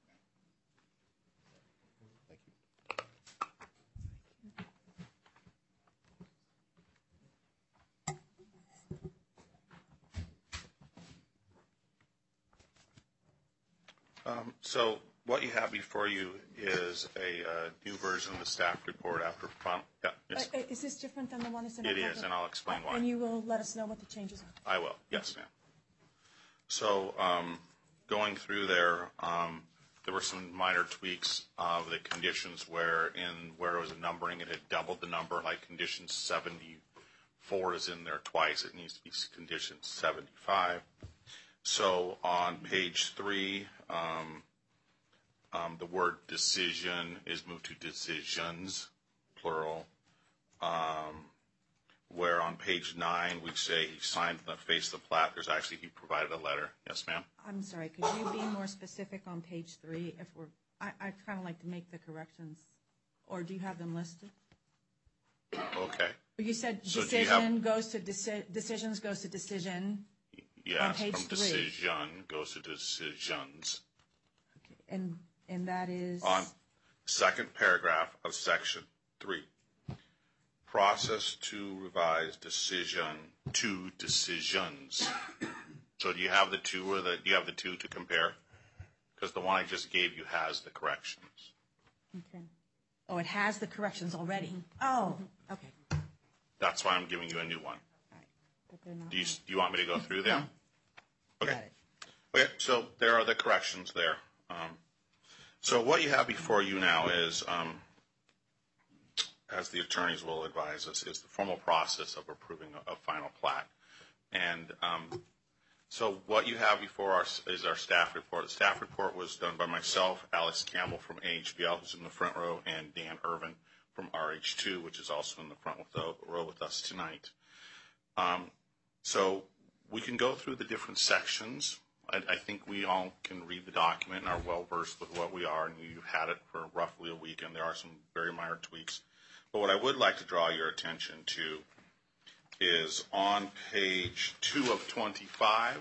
So what you have before you is a new version of the staff report after final. Yeah, yes. Is this different than the one that's in It is, and I'll explain why. And you will let us know what the changes are? I will, yes, ma'am. So going through there, there were some minor tweaks of the conditions where it was a numbering, it had doubled the number, like condition 74 is in there twice. It needs to be condition 75. So on page 3, the word decision is moved to decisions, plural. Where on page 9 we say he signed the face of the plat, there's actually he provided a letter. Yes, ma'am? I'm sorry, could you be more specific on page 3? I'd kind of like to make the corrections, or do you have them listed? Okay. You said So decisions goes to decision. Yes, on page from 3. decision goes to decisions. Okay. And that is? On second paragraph of section 3. Process to revise decision to decisions. So do you have the two, or do you have the two to compare? Because the one I just gave you has the corrections. Okay. Oh, it has the corrections already. Oh, okay. That's why I'm giving you a new one. But they're not. Do you want me to go through them? Okay, so there are the corrections there. So what you have before you now is, as the attorneys will advise us, is the formal process of approving a final plat. And so what you have before us is our staff report. The staff report was done by myself, Alex Campbell from AHBL, who's in the front row, and Dan Irvin from RH2, which is also in the front row with us tonight. So we can go through the different sections. I think we all can read the document and are well versed with what we are, and you've had it for roughly a week, and there are some very minor tweaks. But what I would like to draw your attention to is on page 2 of 25,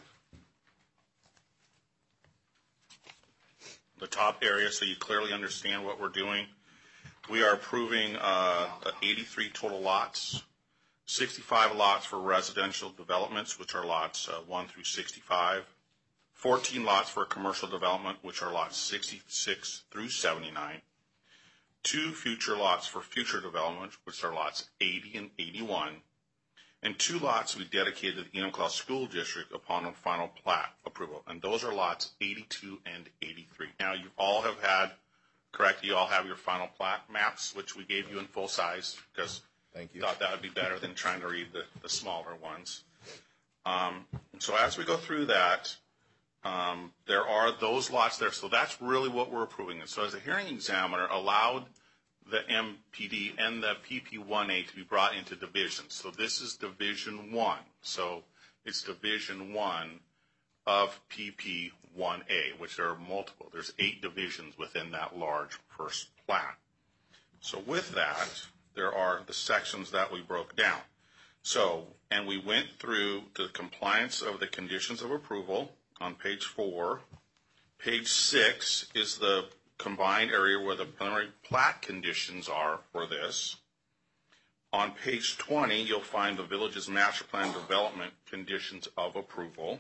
the top area, so you clearly understand what we're doing. We are approving 83 total lots, 65 lots for residential developments, which are lots 1 through 65, 14 lots for commercial development, which are lots 66 through 79, 2 future lots for future development, which are lots 80 and 81, and 2 lots we dedicated to the Enumclaw School District upon a final plat approval, and those are lots 82 and 83. Now, you all have had, correct, you all have your final plat maps, which we gave you in full size, because we thought that would be better than trying to read the smaller ones. So as we go through that, there are those lots there. So that's really what we're approving. And so as the hearing examiner allowed the MPD and the PP1A to be brought into divisions. So this is Division 1. So it's Division 1 of PP1A, which there are multiple. There's 8 divisions within that large first plat. So with that, there are the sections that we broke down. So, and we went through the compliance of the conditions of approval on page 4. Page 6 is the combined area where the preliminary plat conditions are for this. On page 20, you'll find the village's master plan development conditions of approval.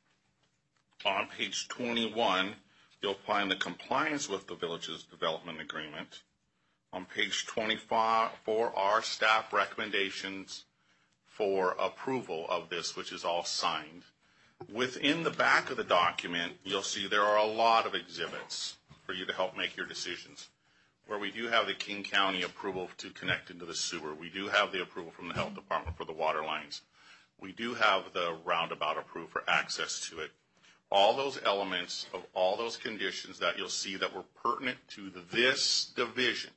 On page 21, you'll find the compliance with the village's development agreement. On page 24 are staff recommendations for approval of this, which is all signed. Within the back of the document, you'll see there are a lot of exhibits for you to help make your decisions. Where we do have the King County approval to connect into the sewer. We do have the approval from the health department for the water lines. We do have the roundabout approved for access to it. All those elements of all those conditions that you'll see that were pertinent to this division,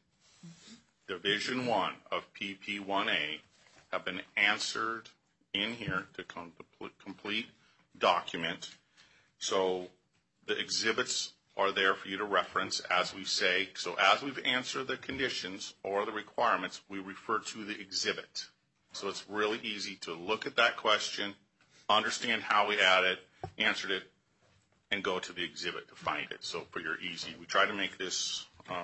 Division 1 of PP1A, have been answered in here to complete document. So the exhibits are there for you to reference as we say. So as we've answered the conditions or the requirements, we refer to the exhibit. So it's really easy to look at that question, understand how we answered it, and go to the exhibit to find it. So for your easy, we try to make this,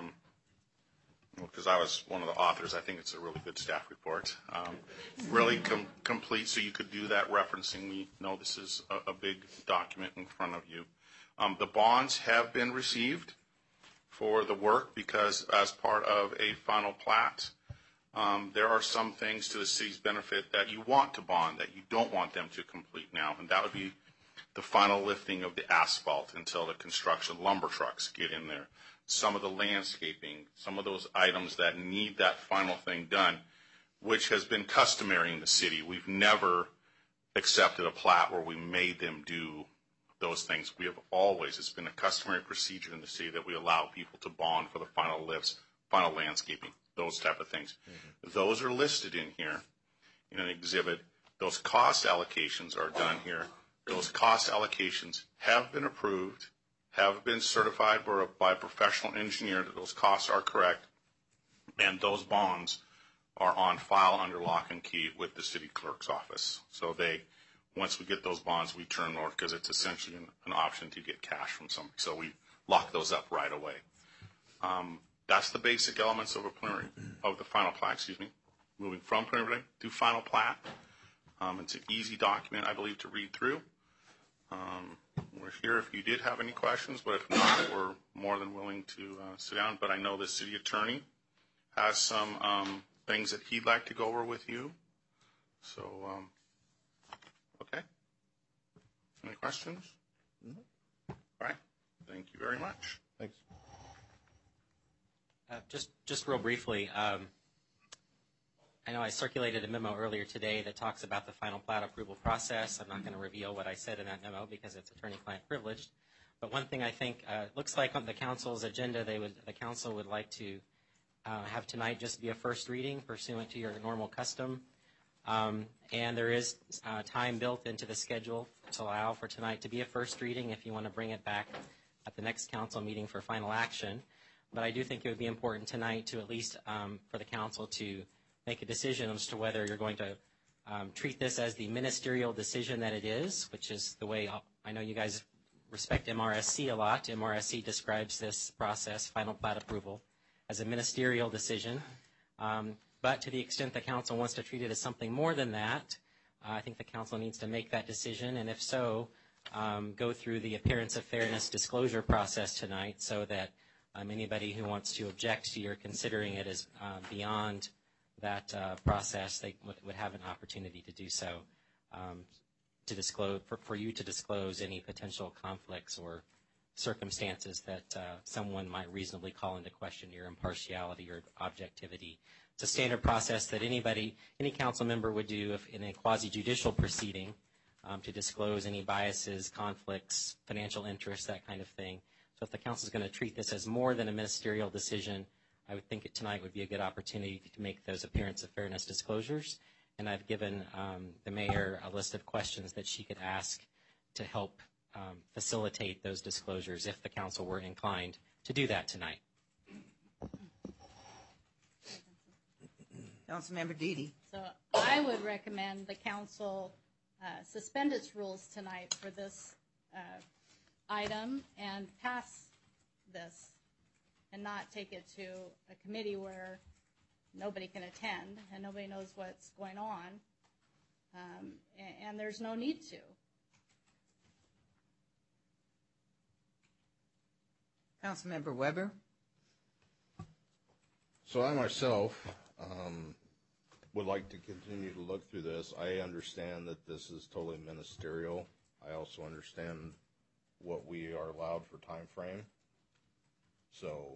because I was one of the authors, I think it's a really good staff report. Really complete, so you could do that referencing. We know this is a big document in front of you. The bonds have been received for the work because as part of a final plat, there are some things to the city's benefit that you want to bond that you don't want them to complete now, and that would be the final lifting of the asphalt until the construction lumber trucks get in there. Some of the landscaping, some of those items that need that final thing done, which has been customary in the city. We've never accepted a plat where we made them do those things. We have always, it's been a customary procedure in the city that we allow people to bond for the final lifts, final landscaping, those type of things. Mm-hmm. Those are listed in here in an exhibit. Those cost allocations are done here. Those cost allocations have been approved, have been certified by a professional engineer that those costs are correct, and those bonds are on file under lock and key with the city clerk's office. So once we get those bonds, we turn north because it's essentially an option to get cash from somebody. So we lock those up right away. That's the basic elements of the final plat, moving from preliminary to final plat. It's an easy document, I believe, to read through. We're here if you did have any questions, but if not, we're more than willing to sit down. But I know the city attorney has some things that he'd like to go over with you. So, okay. Any questions? No. All right. Thank you very much. Thanks. Just real briefly, I know I circulated a memo earlier today that talks about the final plat approval process. I'm not going to reveal what I said in that memo because it's attorney-client privileged. But one thing I think looks like on the council's agenda, the council would like to have tonight just be a first reading pursuant to your normal custom. And there is time built into the schedule to allow for tonight to be a first reading if you want to bring it back at the next council meeting for final action. But I do think it would be important tonight to at least for the council to make a decision as to whether you're going to treat this as the ministerial decision that it is, which is the way I know you guys respect MRSC a lot. MRSC describes this process, final plat approval, as a ministerial decision. But to the extent the council wants to treat it as something more than that, I think the council needs to make that decision, and if so, go through the appearance of fairness disclosure process tonight so that anybody who wants to object to your considering it as beyond that process, they would have an opportunity to do so, to disclose, for you to disclose any potential conflicts or circumstances that someone might reasonably call into question your impartiality or objectivity. It's a standard process that any council member would do if in a quasi-judicial proceeding to disclose any biases, conflicts, financial interests, that kind of thing. So if the council is going to treat this as more than a ministerial decision, I would think tonight would be a good opportunity to make those appearance of fairness disclosures. And I've given the mayor a list of questions that she could ask to help facilitate those disclosures if the council were inclined to do that tonight. Councilmember Deedy. So I would recommend the council suspend its rules tonight for this item and pass this and not take it to a committee where nobody can attend and nobody knows what's going on, and there's no need to. Councilmember Weber. So I myself would like to continue to look through this. I understand that this is totally ministerial. I also understand what we are allowed for time frame. So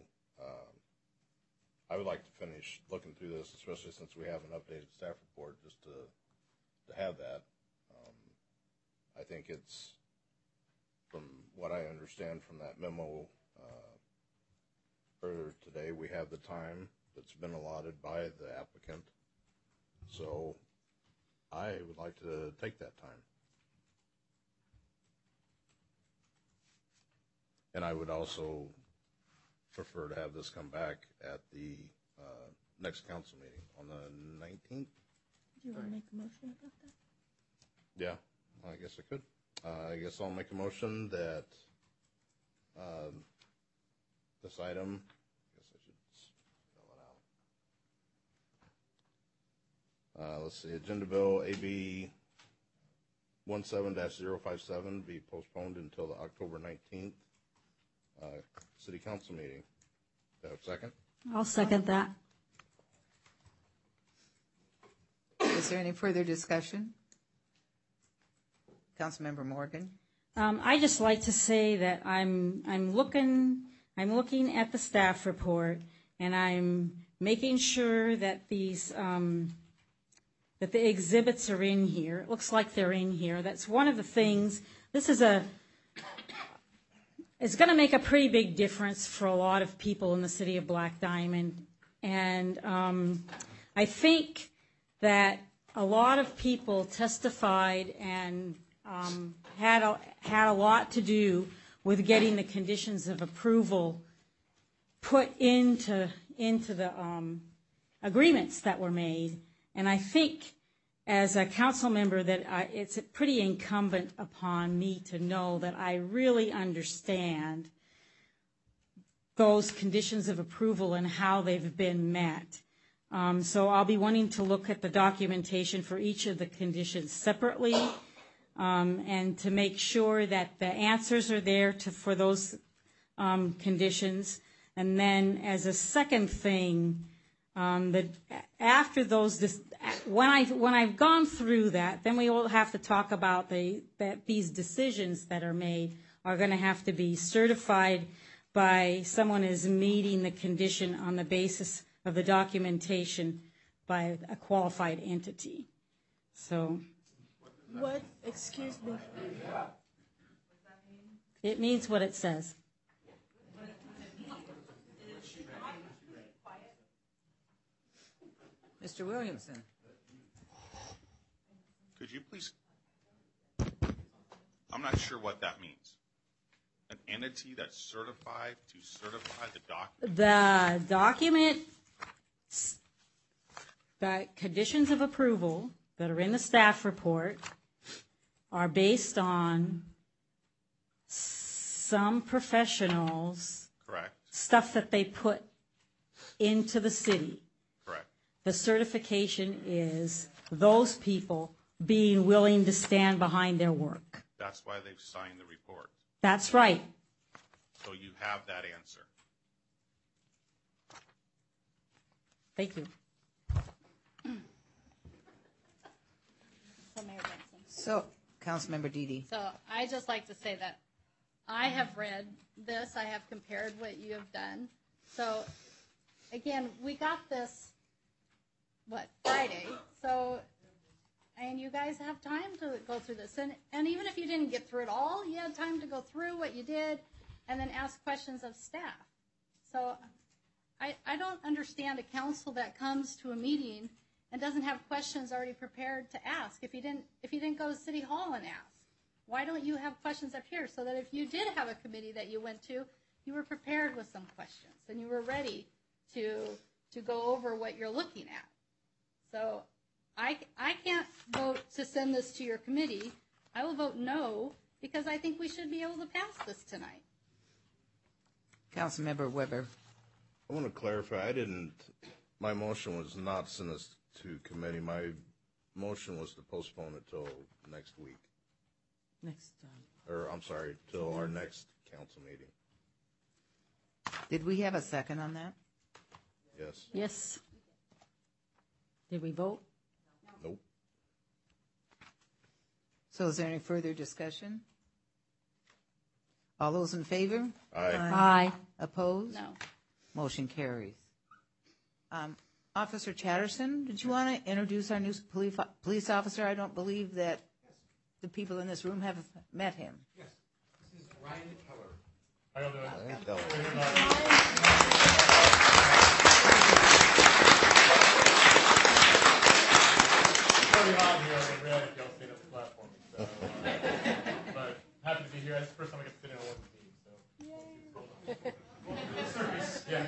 I would like to finish looking through this, especially since we have an updated staff report, just to have that. I think it's, from what I understand from that memo earlier today, we have the time that's been allotted by the applicant. So I would like to take that time. And I would also prefer to have this come back at the next council meeting on the 19th. Do you want to make a motion about that? Yeah, I guess I could. I guess I'll make a motion that this item, I guess I should spell it out. Let's see, Agenda Bill AB 17-057 be postponed until the October 19th City Council meeting. Do I have a second? I'll second that. Is there any further discussion? Councilmember Morgan. I just like to say that I'm looking at the staff report, and I'm making sure that these that the exhibits are in here. It looks like they're in here. That's one of the things. It's going to make a pretty big difference for a lot of people in the city of Black Diamond, and I think that a lot of people testified and had a lot to do with getting the conditions of approval put into the agreements that were made. And I think as a council member that it's pretty incumbent upon me to know that I really understand those conditions of approval and how they've been met. So I'll be wanting to look at the documentation for each of the conditions separately, and to make sure that the answers are there for those conditions. And then as a second thing, After those, when I've gone through that, then we will have to talk about that these decisions that are made are going to have to be certified by someone who's meeting the condition on the basis of the documentation by a qualified entity. So. What? Excuse me. It means what it says. Mr. Williamson. Could you please? I'm not sure what that means. An entity that's certified to certify the document? The document, the conditions of approval that are in the staff report are based on some professionals' Correct. stuff that they put into the city. Correct. The certification is those people being willing to stand behind their work. That's why they've signed the report. That's right. So you have that answer. Thank you. So, Mayor Benson. So, Councilmember Dede. So I just like to say that I have read this. I have compared what you have done. So, again, we got this, Friday. So, and you guys have time to go through this. And even if you didn't get through it all, you had time to go through what you did and then ask questions of staff. So I don't understand a council that comes to a meeting and doesn't have questions already prepared to ask. If you didn't go to City Hall and ask, why don't you have questions up here so that if you did have a committee that you went to, you were prepared with some questions and you were ready to go over what you're looking at. So I can't vote to send this to your committee. I will vote no because I think we should be able to pass this tonight. Councilmember Weber. I want to clarify, my motion was not send this to committee. My motion was to postpone it till next week. Till our next council meeting. Did we have a second on that? Yes. Yes. Did we vote? Nope. So is there any further discussion? All those in favor? Aye. Aye. Opposed? No. Motion carries. Officer Chatterson, did you want to introduce our new police officer? I don't believe that the people in this room have met him. Yes. This is Ryan Keller. Ryan Keller. Pretty hot here on the red if y'all stayed up the platform. So, but happy to be here. It's the first time I get to sit in on one team. So. Service. Yeah.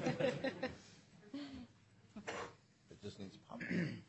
It just needs pop.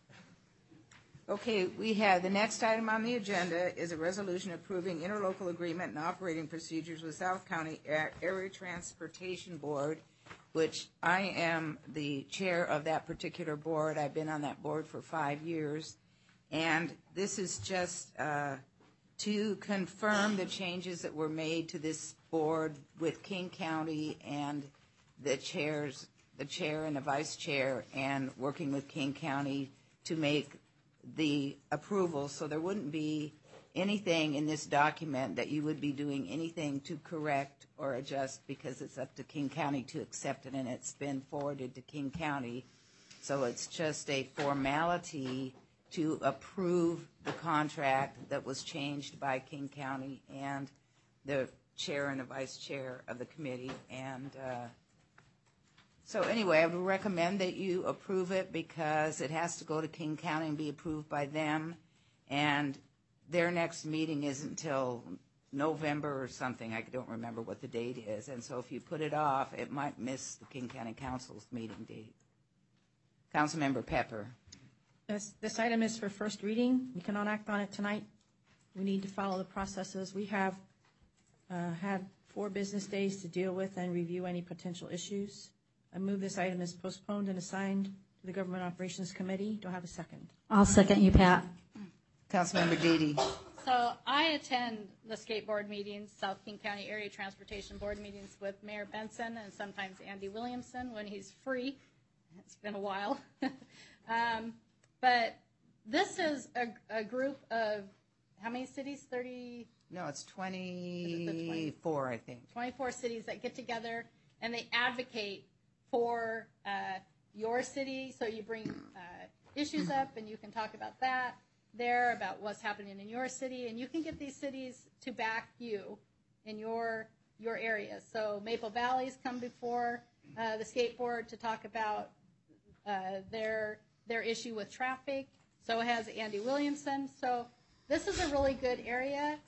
Okay, we have the next item on the agenda is a resolution approving interlocal agreement and operating procedures with South County Area Transportation Board, which I am the chair of that particular board. I've been on that board for 5 years. And this is just to confirm the changes that were made to this board with King County and the chair and the vice chair, and working with King County to make the approval. So there wouldn't be anything in this document that you would be doing anything to correct or adjust, because it's up to King County to accept it, and it's been forwarded to King County. So it's just a formality to approve the contract that was changed by King County and the chair and the vice chair of the committee. And so anyway, I would recommend that you approve it because it has to go to King County and be approved by them. And their next meeting isn't until November or something. I don't remember what the date is. And so if you put it off, it might miss the King County Council's meeting date. Councilmember Pepper. This item is for first reading. We cannot act on it tonight. We need to follow the processes. We have had 4 business days to deal with and review any potential issues. I move this item is postponed and assigned to the Government Operations Committee. Do I have a second? I'll second you, Pat. Councilmember Dede. So I attend the skateboard meetings, South King County Area Transportation Board meetings with Mayor Benson and sometimes Andy Williamson when he's free. It's been a while. But this is a group of, how many cities? 30? No, it's 24, I think. 24 cities that get together and they advocate for your city. So you bring issues up and you can talk about that there, about what's happening in your city, and you can get these cities to back you in your area. So Maple Valley's come before the Skate Board to talk about their issue with traffic. So has Andy Williamson. So this is a really good area,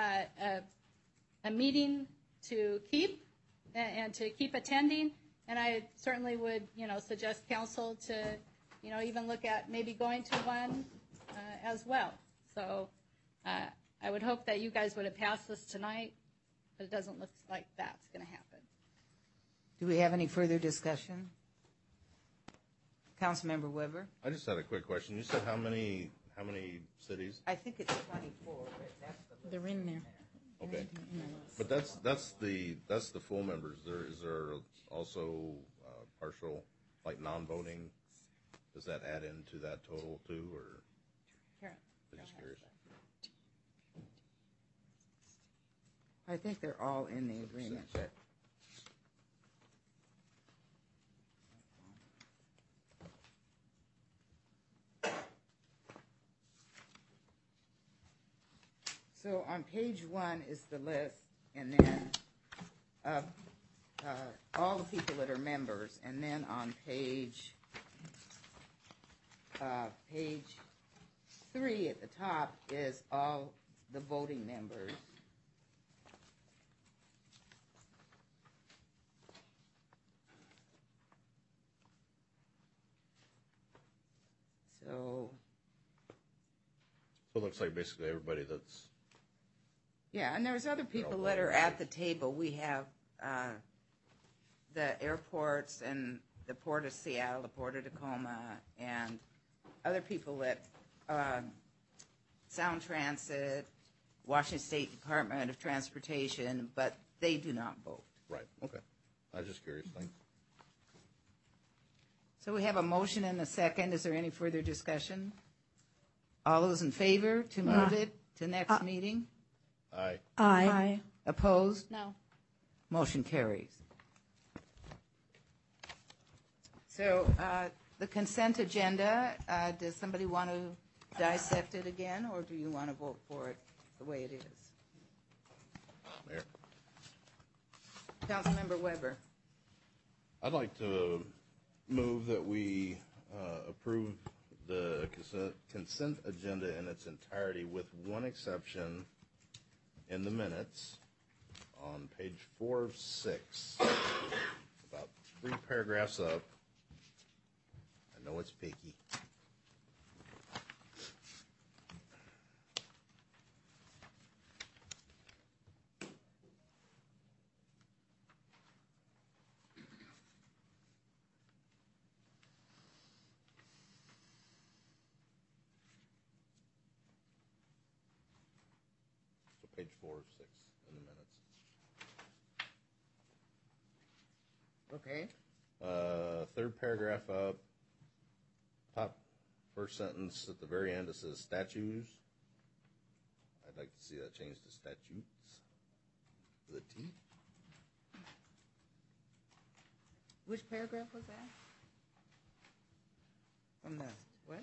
a meeting to keep and to keep attending. And I certainly would, suggest council to, even look at maybe going to one as well. So I would hope that you guys would have passed this tonight, but it doesn't look like that's going to happen. Do we have any further discussion? Councilmember Weber? I just had a quick question. You said how many cities? I think it's 24. They're in there. Okay. But that's the full members. Is there also partial, like non-voting? Does that add into that total too, or? I'm just curious. I think they're all in the agreement. But so on page 1 is the list, and then all the people that are members, and then on page 3 at the top is all the voting members. So it looks like basically everybody that's. Yeah, and there's other people that are at the table. We have the airports and the Port of Seattle, the Port of Tacoma, and other people that Sound Transit, Washington State Department of Transportation, but they do not vote. Right, okay. I was just curious. Thanks. So we have a motion and a second. Is there any further discussion? All those in favor to move it to next meeting? Aye. Aye. Opposed? No. Motion carries. So the consent agenda, does somebody want to dissect it again, or do you want to vote for it the way it is? Mayor. Councilmember Weber. I'd like to move that we approve the consent agenda in its entirety with one exception in the minutes on page 4 of 6, about 3 paragraphs up. I know it's picky. Page 4 of 6 in the minutes. Okay. Third paragraph up, top first sentence at the very end, it says statues. I'd like to see that changed to statutes with a T. Which paragraph was that? From the what?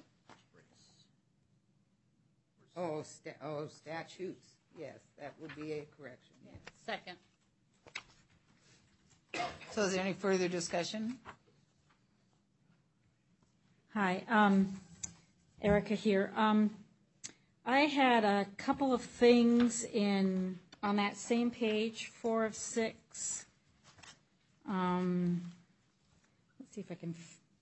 Oh, statutes. Yes, that would be a correction. Yes. Second. So is there any further discussion? Hi, Erica here. I had a couple of things on that same page, 4 of 6. Let's see if I can.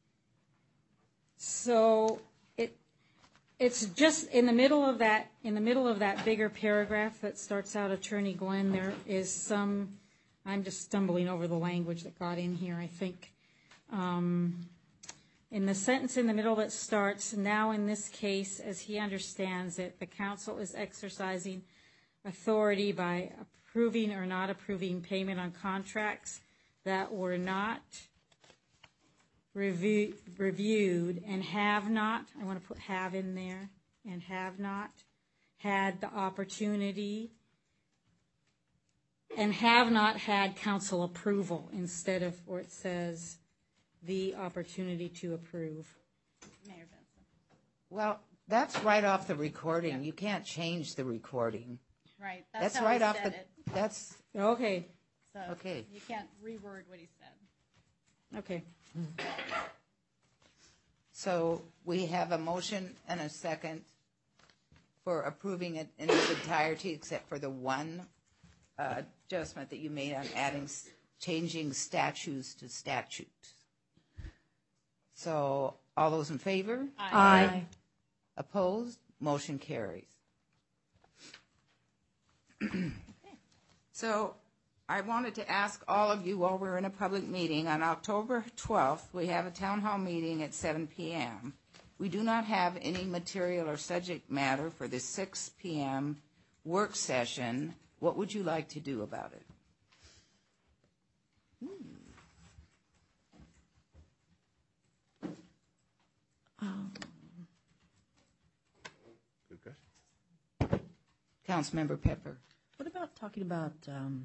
So it's just in the middle of that bigger paragraph that starts out Attorney Glenn. There is some. I'm just stumbling over the language that got in here, I think. In the sentence in the middle that starts, now in this case, as he understands it, the council is exercising authority by approving or not approving payment on contracts that were not reviewed and have not, I want to put have in there, and have not had the opportunity and have not had council approval instead of where it says the opportunity to approve. Mayor Benson. Well, that's right off the recording. You can't change the recording. Right. That's how right he off said the. it. That's okay. So okay. you can't reword what he said. Okay. So we have a motion and a second for approving it in its entirety, except for the one adjustment that you made on changing statutes to statutes. So all those in favor? Aye. Opposed? Motion carries. So I wanted to ask all of you while we're in a public meeting, on October 12th, we have a town hall meeting at 7 p.m. We do not have any material or subject matter for the 6 p.m. work session. What would you like to do about it? Good question. Councilmember Pepper. What about talking about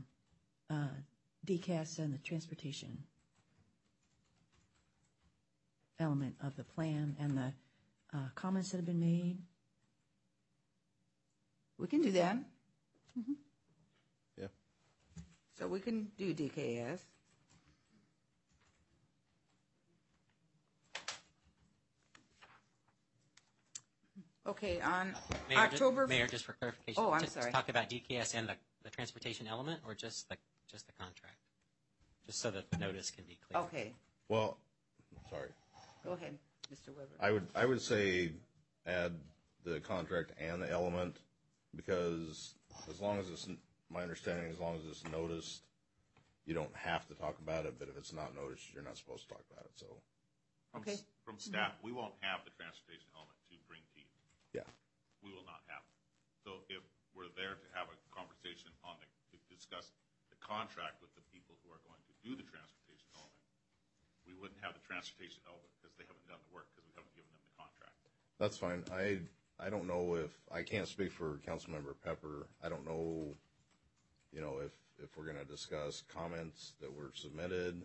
DCAS and the transportation element of the plan and the comments that have been made? We can do that. Mm-hmm. Yeah. So we can do DKS. Okay, on October... Mayor, just for clarification. Oh, I'm to sorry. talk about DKS and the transportation element, or just the contract? Just so that the notice can be clear. Okay. Well, sorry. Go ahead, Mr. Weber. I would say add the contract and the element, because as long as it's, my understanding, as long as it's noticed, you don't have to talk about it, but if it's not noticed, you're not supposed to talk about it, so. Okay. From staff, we won't have the transportation element to bring to you. Yeah. We will not have it. So if we're there to have a conversation to discuss the contract with the people who are going to do the transportation element, we wouldn't have the transportation element because they haven't done the work, because we haven't given them the contract. That's fine. I don't know if, I can't speak for Councilmember Pepper. I don't know, if we're going to discuss comments that were submitted,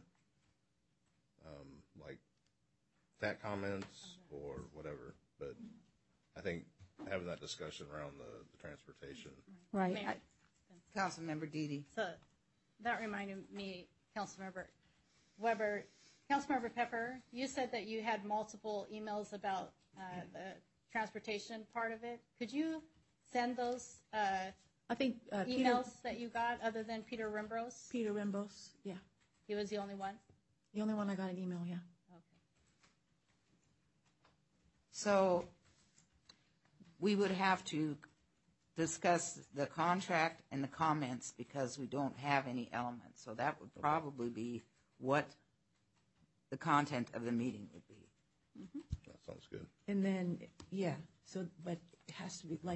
like that comments or whatever. But I think having that discussion around the transportation. Right. Mayor. Councilmember Dede. So that reminded me, Councilmember Weber, Councilmember Pepper, you said that you had multiple emails about the transportation part of it. Could you send those I think emails that you got, other than Peter Rimbros? Peter Rimbos, yeah. He was the only one? The only one I got an email, yeah. Okay. So we would have to discuss the contract and the comments because we don't have any elements. So that would probably be what the content of the meeting would be. Mm-hmm. That sounds good. And then, yeah, so, but it has to be, like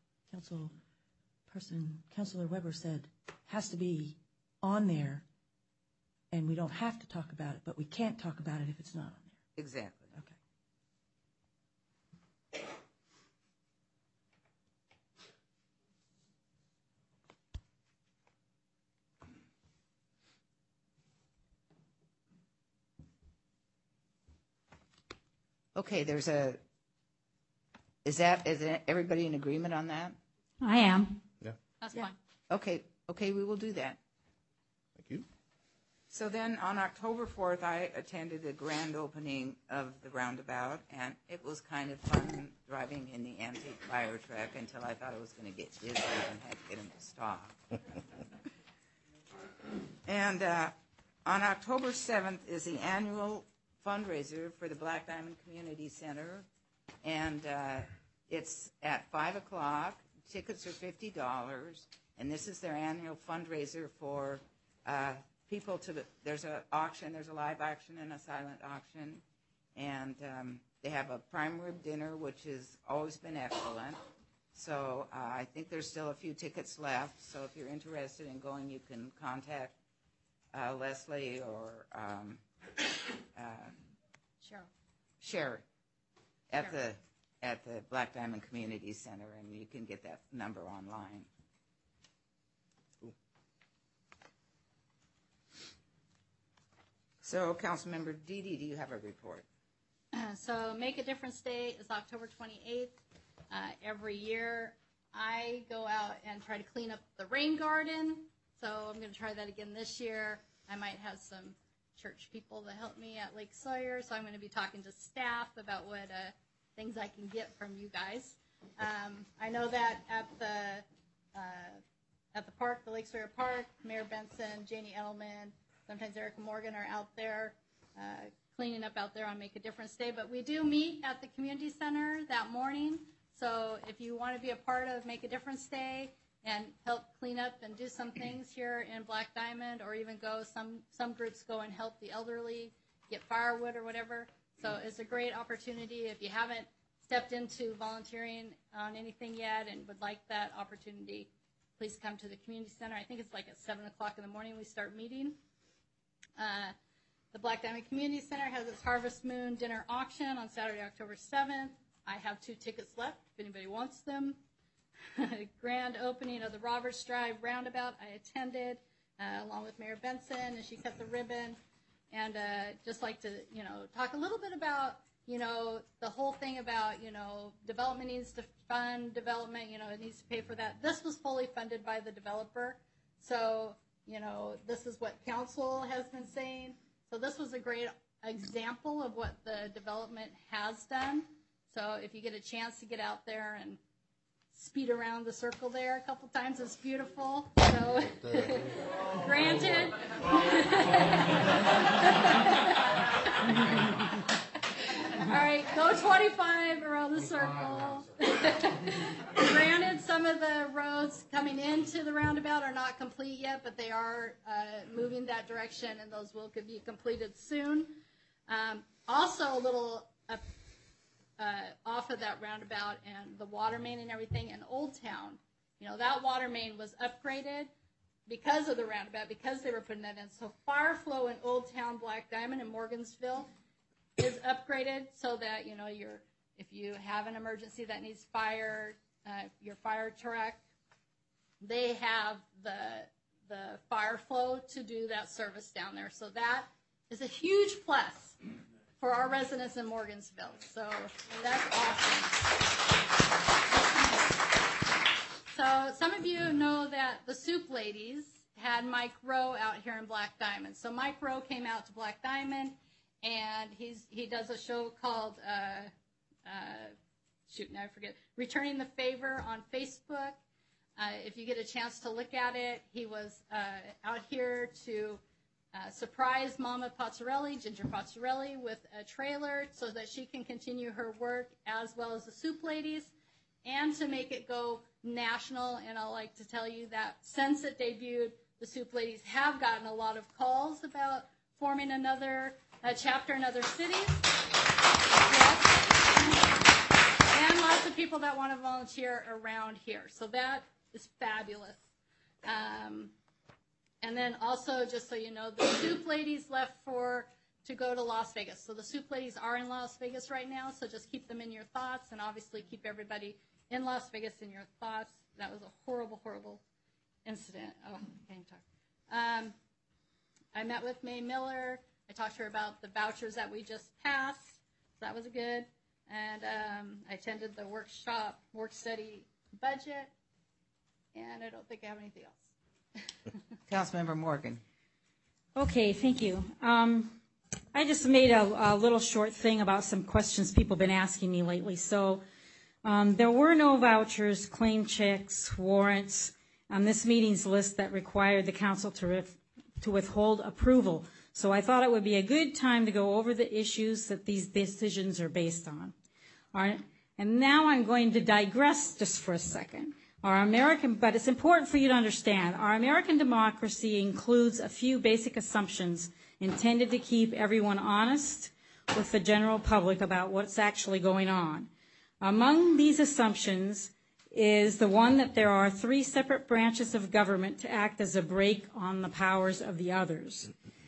Councilor Weber said, has to be on there, and we don't have to talk about it, but we can't talk about it if it's not on there. Exactly. Okay. Okay, is everybody in agreement on that? I am. Yeah. That's fine. Okay, we will do that. Thank you. So then on October 4th, I attended the grand opening of the roundabout, and it was kind of fun driving in the antique fire truck until I thought I was going to get dizzy and had to get him to stop. And on October 7th is the annual fundraiser for the Black Diamond Community Center, and it's at 5 o'clock. Tickets are $50, and this is their annual fundraiser for people there's an auction, there's a live auction and a silent auction, and they have a prime rib dinner, which has always been excellent. So I think there's still a few tickets left, so if you're interested in going, you can contact Leslie or Sherry, at the Black Diamond Community Center, and you can get that number online. So, Councilmember Didi, do you have a report? So, Make a Difference Day is October 28th. Every year, I go out and try to clean up the rain garden. So, I'm going to try that again this year. I might have some church people to help me at Lake Sawyer. So, I'm going to be talking to staff about what things I can get from you guys. I know that at the park, the Lake Sawyer Park, Mayor Benson, Janie Edelman, sometimes Erica Morgan are out there cleaning up out there on Make a Difference Day. But we do meet at the community center that morning. So if you want to be a part of Make a Difference Day and help clean up and do some things here in Black Diamond, or even go, some groups go and help the elderly get firewood or whatever. So it's a great opportunity. If you haven't stepped into volunteering on anything yet and would like that opportunity, please come to the community center. I think it's like at 7 o'clock in the morning we start meeting. The Black Diamond Community Center has its Harvest Moon dinner auction on Saturday, October 7th. I have 2 tickets left if anybody wants them. Grand opening of the Roberts Drive roundabout I attended along with Mayor Benson, and she cut the ribbon. And just like to, talk a little bit about, the whole thing about, development needs to fund development, it needs to pay for that. This was fully funded by the developer. So, this is what council has been saying. So this was a great example of what the development has done. So if you get a chance to get out there and speed around the circle there a couple times, it's beautiful. So, granted. All right, go 25 around the circle. Granted, some of the roads coming into the roundabout are not complete yet, but they are moving that direction, and those will be completed soon. Also, a little off of that roundabout and the water main and everything in Old Town, that water main was upgraded because of the roundabout, because they were putting that in. So fire flow in Old Town, Black Diamond, and Morgansville is upgraded so that, if you have an emergency that needs fire, your fire truck, they have the fire flow to do that service down there. So that is a huge plus for our residents in Morgansville. So that's awesome. So some of you know that the Soup Ladies had Mike Rowe out here in Black Diamond. So Mike Rowe came out to Black Diamond, and he does a show called Returning the Favor on Facebook. If you get a chance to look at it, he was out here to surprise Mama Pozzarelli, Ginger Pozzarelli, with a trailer so that she can continue her work, as well as the Soup Ladies, and to make it go national. And I like to tell you that since it debuted, the Soup Ladies have gotten a lot of calls about forming another chapter in other cities. Yes. And lots of people that want to volunteer around here. So that is fabulous. And then also, just so you know, the Soup Ladies left to go to Las Vegas. So the Soup Ladies are in Las Vegas right now, so just keep them in your thoughts, and obviously keep everybody in Las Vegas in your thoughts. That was a horrible, horrible incident. Oh, I can't talk. I met with May Miller. I talked to her about the vouchers that we just passed. So that was good. And I attended the workshop, work study budget, and I don't think I have anything else. Councilmember Morgan. Okay, thank you. I just made a little short thing about some questions people have been asking me lately. So there were no vouchers, claim checks, warrants on this meeting's list that required the council to withhold approval. So I thought it would be a good time to go over the issues that these decisions are based on. All right. And now I'm going to digress just for a second. But it's important for you to understand, our American democracy includes a few basic assumptions intended to keep everyone honest with the general public about what's actually going on. Among these assumptions is the one that there are 3 separate branches of government to act as a brake on the powers of the others.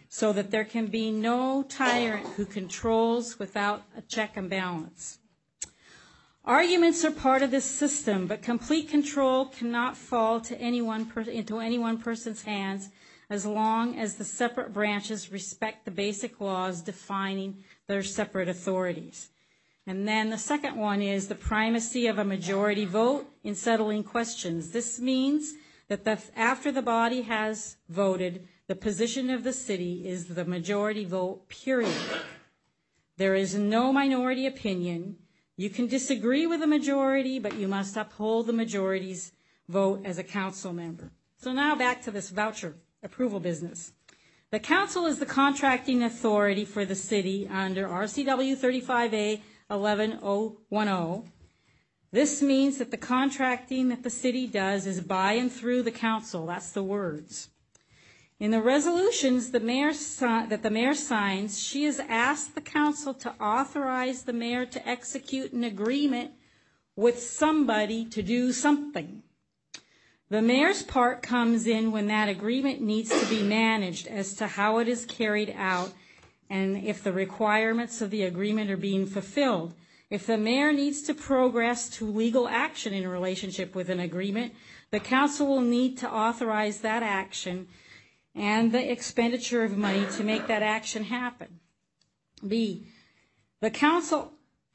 so that there can be no tyrant who controls without a check and balance. Arguments are part of this system, but complete control cannot fall into any one person's hands as long as the separate branches respect the basic laws defining their separate authorities. And then the second one is the primacy of a majority vote in settling questions. This means that after the body has voted, the position of the city is the majority vote, period. There is no minority opinion. You can disagree with the majority, but you must uphold the majority's vote as a council member. So now back to this voucher approval business. The council is the contracting authority for the city under RCW 35A 11010. This means that the contracting that the city does is by and through the council. That's the words. In the resolutions that the mayor signs, she has asked the council to authorize the mayor to execute an agreement with somebody to do something. The mayor's part comes in when that agreement needs to be managed as to how it is carried out and if the requirements of the agreement are being fulfilled. If the mayor needs to progress to legal action in relationship with an agreement, the council will need to authorize that action and the expenditure of money to make that action happen. B, the council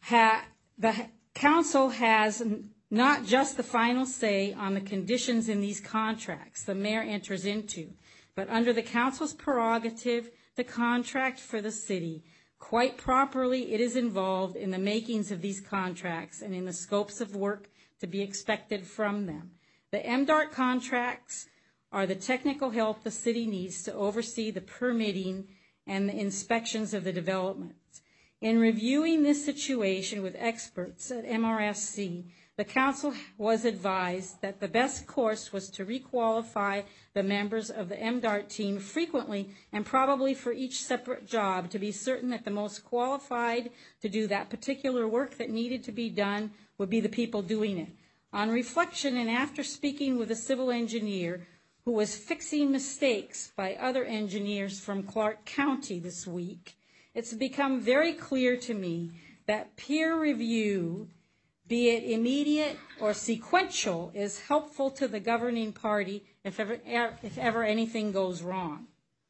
has not just the final say on the conditions in these contracts the mayor enters into, but under the council's prerogative to contract for the city. Quite properly, it is involved in the makings of these contracts and in the scopes of work to be expected from them. The MDART contracts are the technical help the city needs to oversee the permitting and the inspections of the developments. In reviewing this situation with experts at MRSC, the council was advised that the best course was to requalify the members of the MDART team frequently and probably for each separate job to be certain that the most qualified to do that particular work that needed to be done would be the people doing it. On reflection and after speaking with a civil engineer who was fixing mistakes by other engineers from Clark County this week, it's become very clear to me that peer review, be it immediate or sequential, is helpful to the governing party if ever anything goes wrong.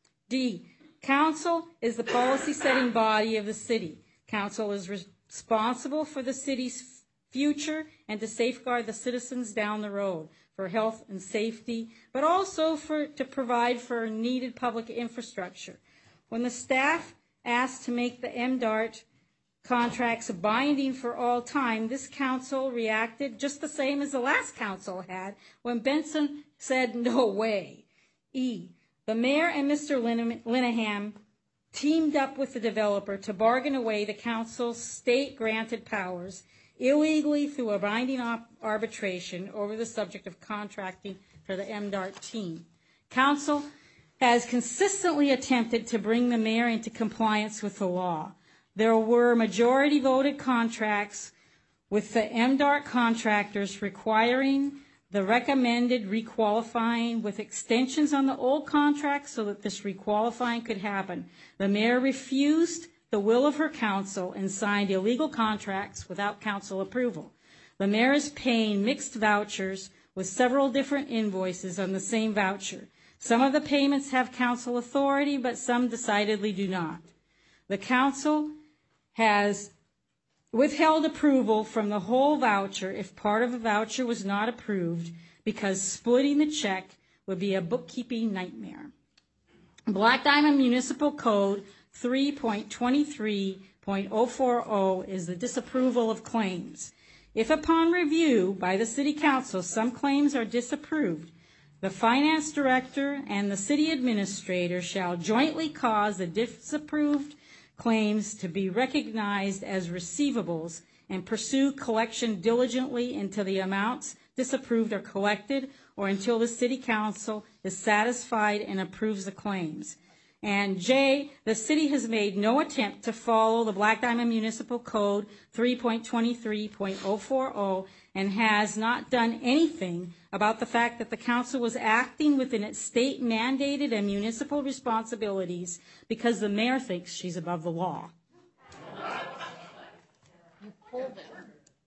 D, council is the policy-setting body of the city. Council is responsible for the city's future and to safeguard the citizens down the road for health and safety, but also to provide for needed public infrastructure. When the staff asked to make the MDART contracts binding for all time, this council reacted just the same as the last council had when Benson said no way. E, the mayor and Mr. Linehan teamed up with the developer to bargain away the council's state-granted powers illegally through a binding arbitration over the subject of contracting for the MDART team. Council has consistently attempted to bring the mayor into compliance with the law. There were majority voted contracts with the MDART contractors requiring the recommended requalifying with extensions on the old contracts so that this requalifying could happen. The mayor refused the will of her council and signed illegal contracts without council approval. The mayor is paying mixed vouchers with several different invoices on the same voucher. Some of the payments have council authority, but some decidedly do not. The council has withheld approval from the whole voucher if part of the voucher was not approved because splitting the check would be a bookkeeping nightmare. Black Diamond Municipal Code 3.23.040 is the disapproval of claims. If upon review by the City Council some claims are disapproved, the Finance Director and the City Administrator shall jointly cause the disapproved claims to be recognized as receivables and pursue collection diligently until the amounts disapproved are collected or until the City Council is satisfied and approves the claims. And J, the city has made no attempt to follow the Black Diamond Municipal Code 3.23.040 and has not done anything about the fact that the council was acting within its state mandated and municipal responsibilities because the mayor thinks she's above the law. You pulled it.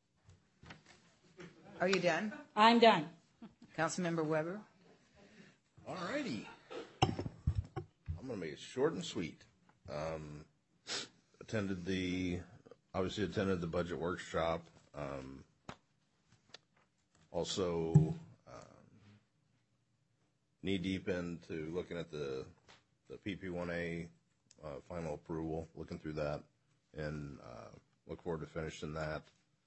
Are you done? I'm done. Councilmember Weber? All righty. I'm going to make it short and sweet. Attended the budget workshop. Also, knee deep into looking at the PP1A final approval, looking through that, and look forward to finishing that.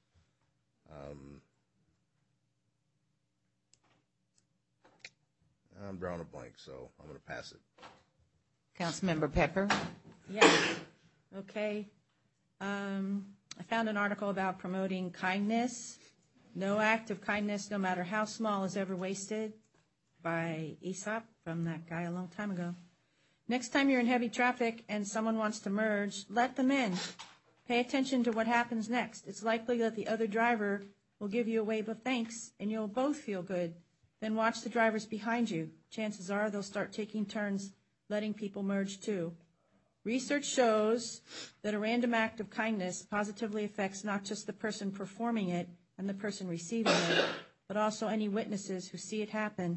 I'm drawing a blank, so I'm going to pass it. Councilmember Pepper? Yeah. Okay. I found an article about promoting kindness. No act of kindness, no matter how small, is ever wasted, by Aesop, from that guy a long time ago. Next time you're in heavy traffic and someone wants to merge, let them in. Pay attention to what happens next. It's likely that the other driver will give you a wave of thanks, and you'll both feel good. Then watch the drivers behind you. Chances are they'll start taking turns letting people merge too. Research shows that a random act of kindness positively affects not just the person performing it and the person receiving it, but also any witnesses who see it happen.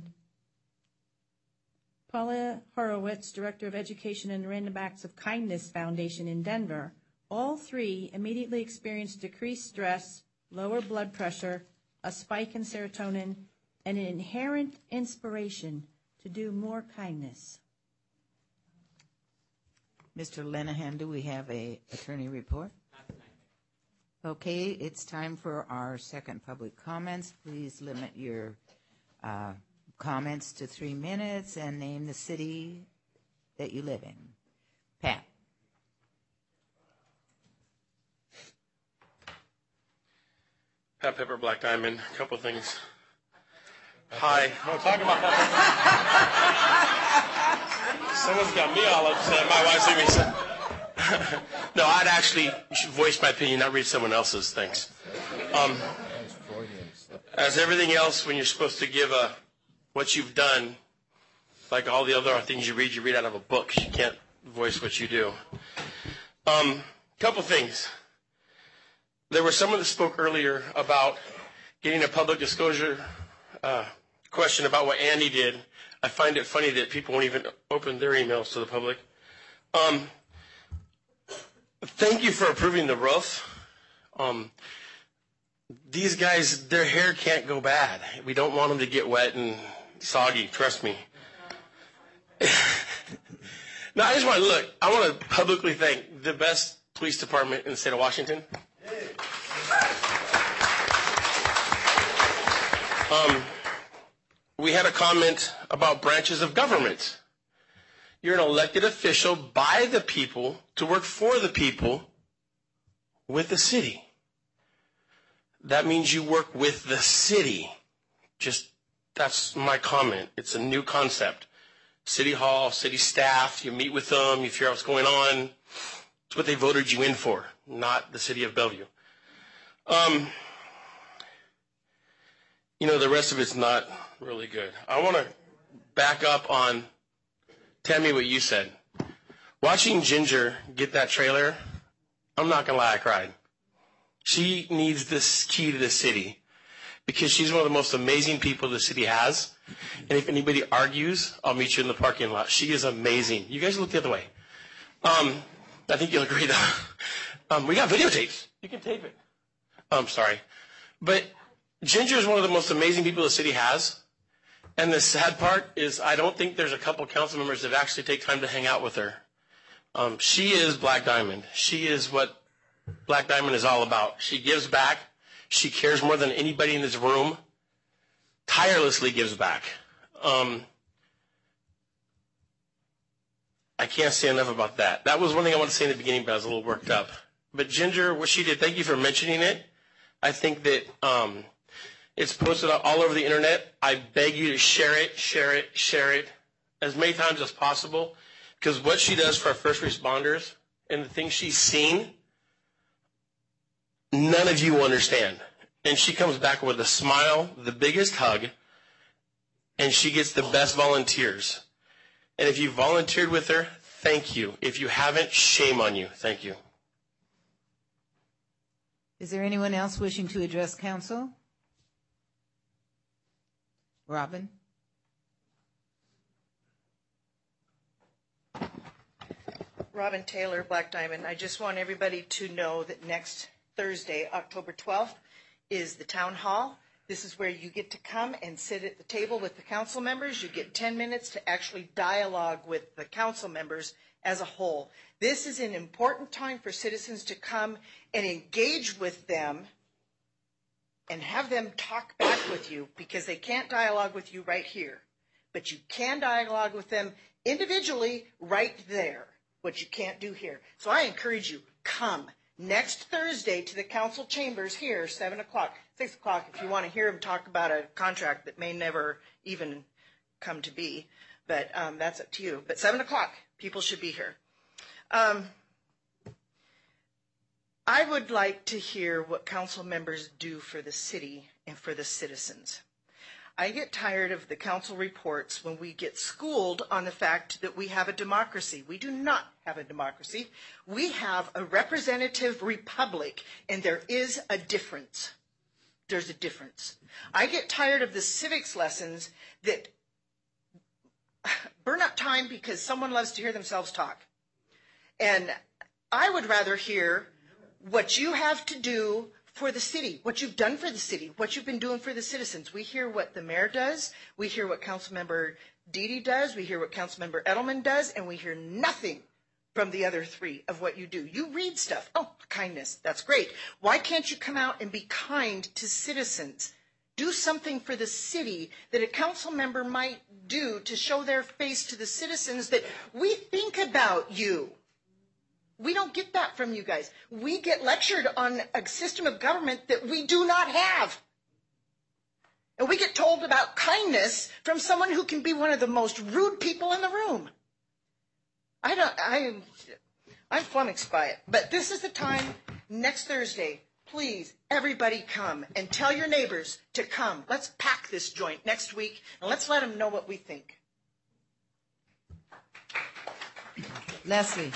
Paula Horowitz, Director of Education and Random Acts of Kindness Foundation in Denver, all three immediately experienced decreased stress, lower blood pressure, a spike in serotonin, and an inherent inspiration to do more kindness. Mr. Lenahan, do we have a attorney report? Okay, it's time for our second public comments. Please limit your comments to 3 minutes and name the city that you live in. Pat. Pat Pepper, Black Diamond. A couple things. Hi. No, talk about that. Someone's got me all upset. My wife's leaving me upset. No, I'd actually voice my opinion, not read someone else's. Thanks. As everything else, when you're supposed to give what you've done, like all the other things you read out of a book. You can't voice what you do. Couple things. There was someone that spoke earlier about getting a public disclosure question about what Andy did. I find it funny that people won't even open their emails to the public. Thank you for approving the roof. These guys, their hair can't go bad. We don't want them to get wet and soggy, trust me. Now, I just want to I want to publicly thank the best police department in the state of Washington. We had a comment about branches of government. You're an elected official by the people to work for the people with the city. That means you work with the city. That's my comment. It's a new concept. City Hall, city staff, you meet with them, you figure out what's going on. It's what they voted you in for, not the city of Bellevue. The rest of it's not really good. I want to back up on Tammy, what you said. Watching Ginger get that trailer, I'm not going to lie, I cried. She needs this key to the city because she's one of the most amazing people the city has. And if anybody argues, I'll meet you in the parking lot. She is amazing. You guys look the other way. I think you'll agree, though. We got videotapes. You can tape it. I'm sorry. But Ginger is one of the most amazing people the city has. And the sad part is I don't think there's a couple council members that actually take time to hang out with her. She is Black Diamond. She is what Black Diamond is all about. She gives back. She cares more than anybody in this room. Tirelessly gives back. I can't say enough about that. That was one thing I wanted to say in the beginning, but I was a little worked up. But Ginger, what she did, thank you for mentioning it. I think that it's posted all over the internet. I beg you to share it as many times as possible Because what she does for our first responders and the things she's seen, none of you understand. And she comes back with a smile, the biggest hug, and she gets the best volunteers. And if you volunteered with her, thank you. If you haven't, shame on you. Thank you. Is there anyone else wishing to address council? Robin? Robin Taylor, Black Diamond. I just want everybody to know that next Thursday, October 12th, is the town hall. This is where you get to come and sit at the table with the council members. You get 10 minutes to actually dialogue with the council members as a whole. This is an important time for citizens to come and engage with them and have them talk back with you, because they can't dialogue with you right here. But you can dialogue with them individually right there, what you can't do here. So I encourage you, come next Thursday to the council chambers here, 7 o'clock, 6 o'clock, if you want to hear them talk about a contract that may never even come to be. But that's up to you. But 7 o'clock, people should be here. I would like to hear what council members do for the city and for the citizens. I get tired of the council reports when we get schooled on the fact that we have a democracy. We do not have a democracy. We have a representative republic, and there is a difference. There's a difference. I get tired of the civics lessons that burn up time because someone loves to hear themselves talk. And I would rather hear what you have to do for the city, what you've done for the city, what you've been doing for the citizens. We hear what the mayor does. We hear what Councilmember Dede does. We hear what Councilmember Edelman does. And we hear nothing from the other three of what you do. You read stuff. Oh, kindness. That's great. Why can't you come out and be kind to citizens? Do something for the city that a council member might do to show their face to the citizens that we think about you. We don't get that from you guys. We get lectured on a system of government that we do not have. And we get told about kindness from someone who can be one of the most rude people in the room. I'm flummoxed by it. But this is the time, next Thursday, please, everybody come and tell your neighbors to come. Let's pack this joint next week, and let's let them know what we think. Leslie.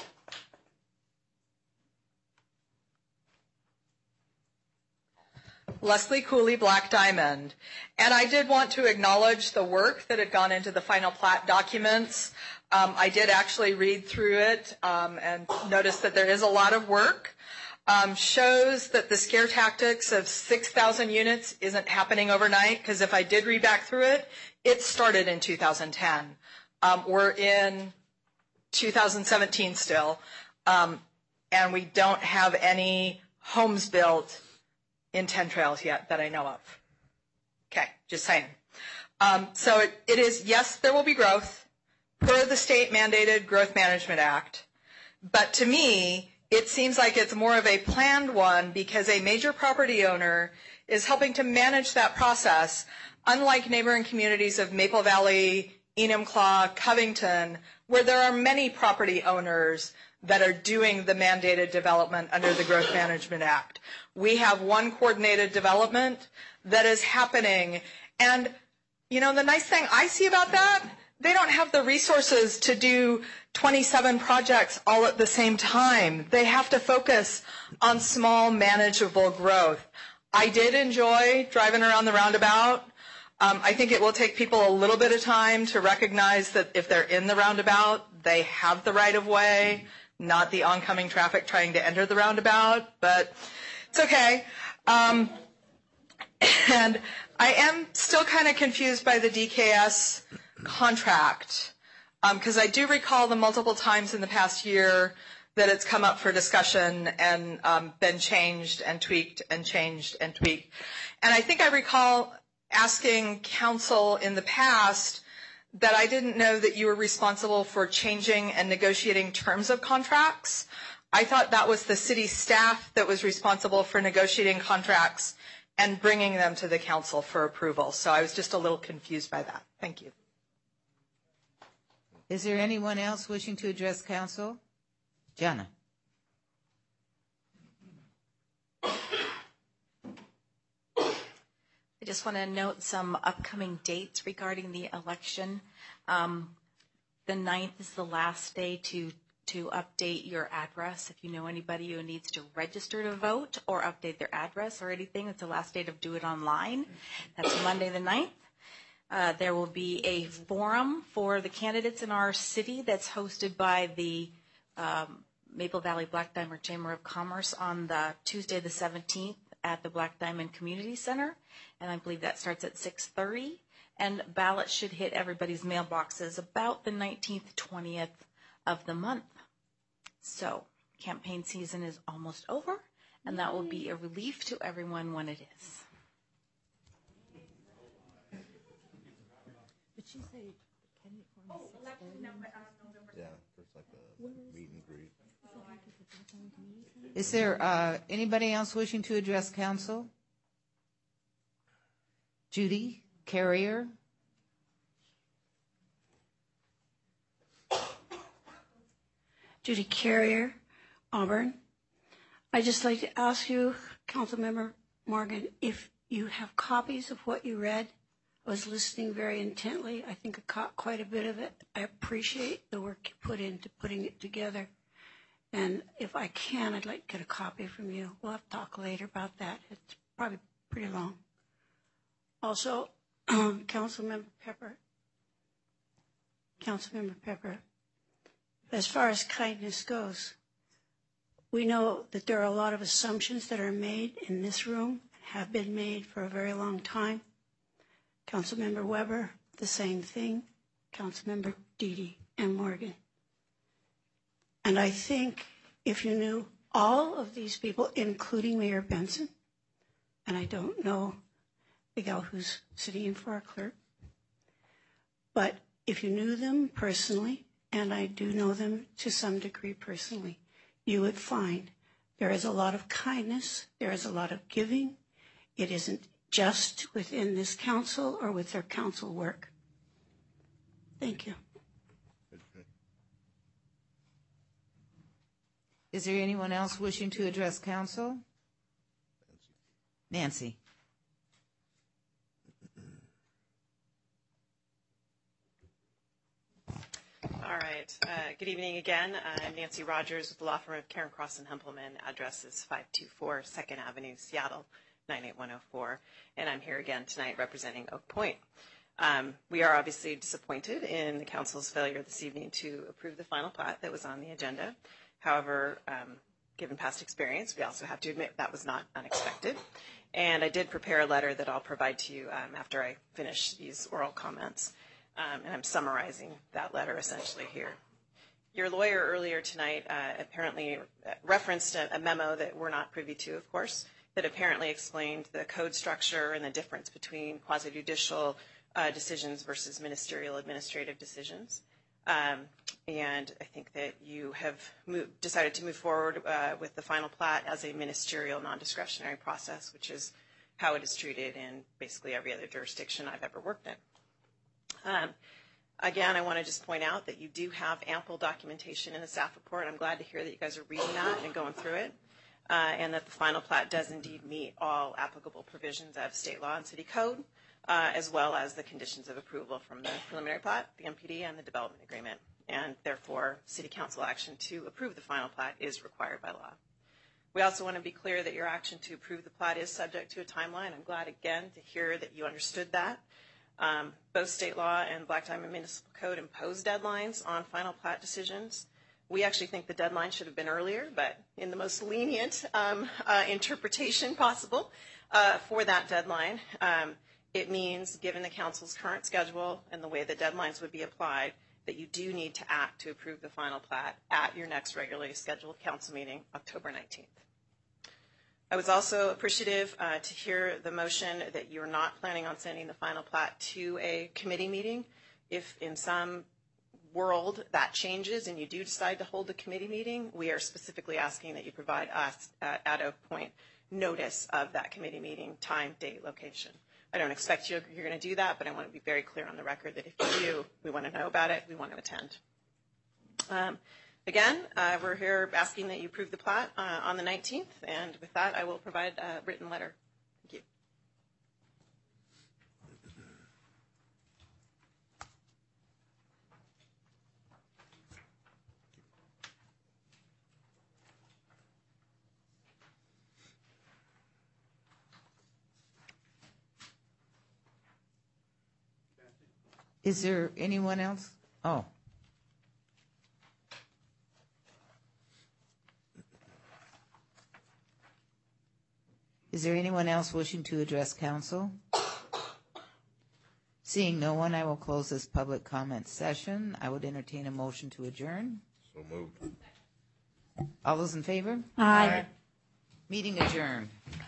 Leslie Cooley, Black Diamond. And I did want to acknowledge the work that had gone into the final plat documents. I did actually read through it and noticed that there is a lot of work. Shows that the scare tactics of 6,000 units isn't happening overnight, because if I did read back through it, it started in 2010. We're in 2017 still, and we don't have any homes built in 10 Trails yet that I know of. Okay, just saying. So it is, yes, there will be growth per the state mandated Growth Management Act. But to me, it seems like it's more of a planned one because a major property owner is helping to manage that process, unlike neighboring communities of Maple Valley, Enumclaw, Covington, where there are many property owners that are doing the mandated development under the Growth Management Act. We have one coordinated development that is happening. And, you know, the nice thing I see about that, they don't have the resources to do 27 projects all at the same time. They have to focus on small, manageable growth. I did enjoy driving around the roundabout. I think it will take people a little bit of time to recognize that if they're in the roundabout, they have the right of way, not the oncoming traffic trying to enter the roundabout, but it's okay. And I am still kind of confused by the DKS contract, because I do recall the multiple times in the past year that it's come up for discussion and been changed and tweaked and changed and tweaked. And I think I recall asking council in the past that I didn't know that you were responsible for changing and negotiating terms of contracts. I thought that was the city staff that was responsible for negotiating contracts and bringing them to the council for approval. So I was just a little confused by that. Thank you. Is there anyone else wishing to address council? Jana. I just want to note some upcoming dates regarding the election. The 9th is the last day to update your address. If you know anybody who needs to register to vote or update their address or anything, it's the last day to do it online. That's Monday the 9th. There will be a forum for the candidates in our city that's hosted by the Maple Valley Black Diamond Chamber of Commerce on the Tuesday the 17th at the Black Diamond Community Center, and I believe that starts at 6:30. And ballots should hit everybody's mailboxes about the 19th, 20th of the month. So campaign season is almost over, and that will be a relief to everyone when it is. Yeah, there's like a meet and greet. Is there anybody else wishing to address council? Judy Carrier. Judy Carrier, Auburn. I'd just like to ask you, Councilmember Morgan, if you have copies of what you read. I was listening very intently. I think I caught quite a bit of it. I appreciate the work you put into putting it together. And if I can, I'd like to get a copy from you. We'll have to talk later about that. It's probably pretty long. Also, Councilmember Pepper, as far as kindness goes, we know that there are a lot of assumptions that are made in this room, have been made for a very long time. Councilmember Weber, the same thing. Councilmember Dede and Morgan. And I think if you knew all of these people, including Mayor Benson, and I don't know the gal who's sitting in for our clerk, but if you knew them personally, and I do know them to some degree personally, you would find there is a lot of kindness, there is a lot of giving. It isn't just within this council or with their council work. Thank you. Is there anyone else wishing to address council? Nancy. All right. Good evening again. I'm Nancy Rogers with the law firm of Karen Cross and Hempelman. Address is 524 2nd Avenue, Seattle, 98104. And I'm here again tonight representing Oak Point. We are obviously disappointed in the council's failure this evening to approve the final plat that was on the agenda. However, given past experience, we also have to admit that was not unexpected. And I did prepare a letter that I'll provide to you after I finish these oral comments. And I'm summarizing that letter essentially here. Your lawyer earlier tonight apparently referenced a memo that we're not privy to, of course, that apparently explained the code structure and the difference between quasi-judicial decisions versus ministerial administrative decisions. And I think that you have decided to move forward with the final plat as a ministerial non-discretionary process, which is how it is treated in basically every other jurisdiction I've ever worked in. Again, I want to just point out that you do have ample documentation in the staff report. I'm glad to hear that you guys are reading that and going through it, and that the final plat does indeed meet all applicable provisions of state law and city code, as well as the conditions of approval from the preliminary plat, the MPD, and the development agreement. And therefore, city council action to approve the final plat is required by law. We also want to be clear that your action to approve the plat is subject to a timeline. I'm glad again to hear that you understood that. Both state law and Black Diamond Municipal Code impose deadlines on final plat decisions. We actually think the deadline should have been earlier, but in the most lenient interpretation possible for that deadline, it means, given the council's current schedule and the way the deadlines would be applied, that you do need to act to approve the final plat at your next regularly scheduled council meeting, October 19th. I was also appreciative to hear the motion that you're not planning on sending the final plat to a committee meeting. If in some world that changes and you do decide to hold a committee meeting, we are specifically asking that you provide us at Oak Point notice of that committee meeting, time, date, location. I don't expect you're going to do that, but I want to be very clear on the record that if you do, we want to know about it, we want to attend. Again, we're here asking that you approve the plat on the 19th, and with that, I will provide a written letter. Thank you. Is there anyone else? Oh. Is there anyone else wishing to address council? Seeing no one, I will close this public comment session. I would entertain a motion to adjourn. So moved. All those in favor? Aye. Meeting adjourned.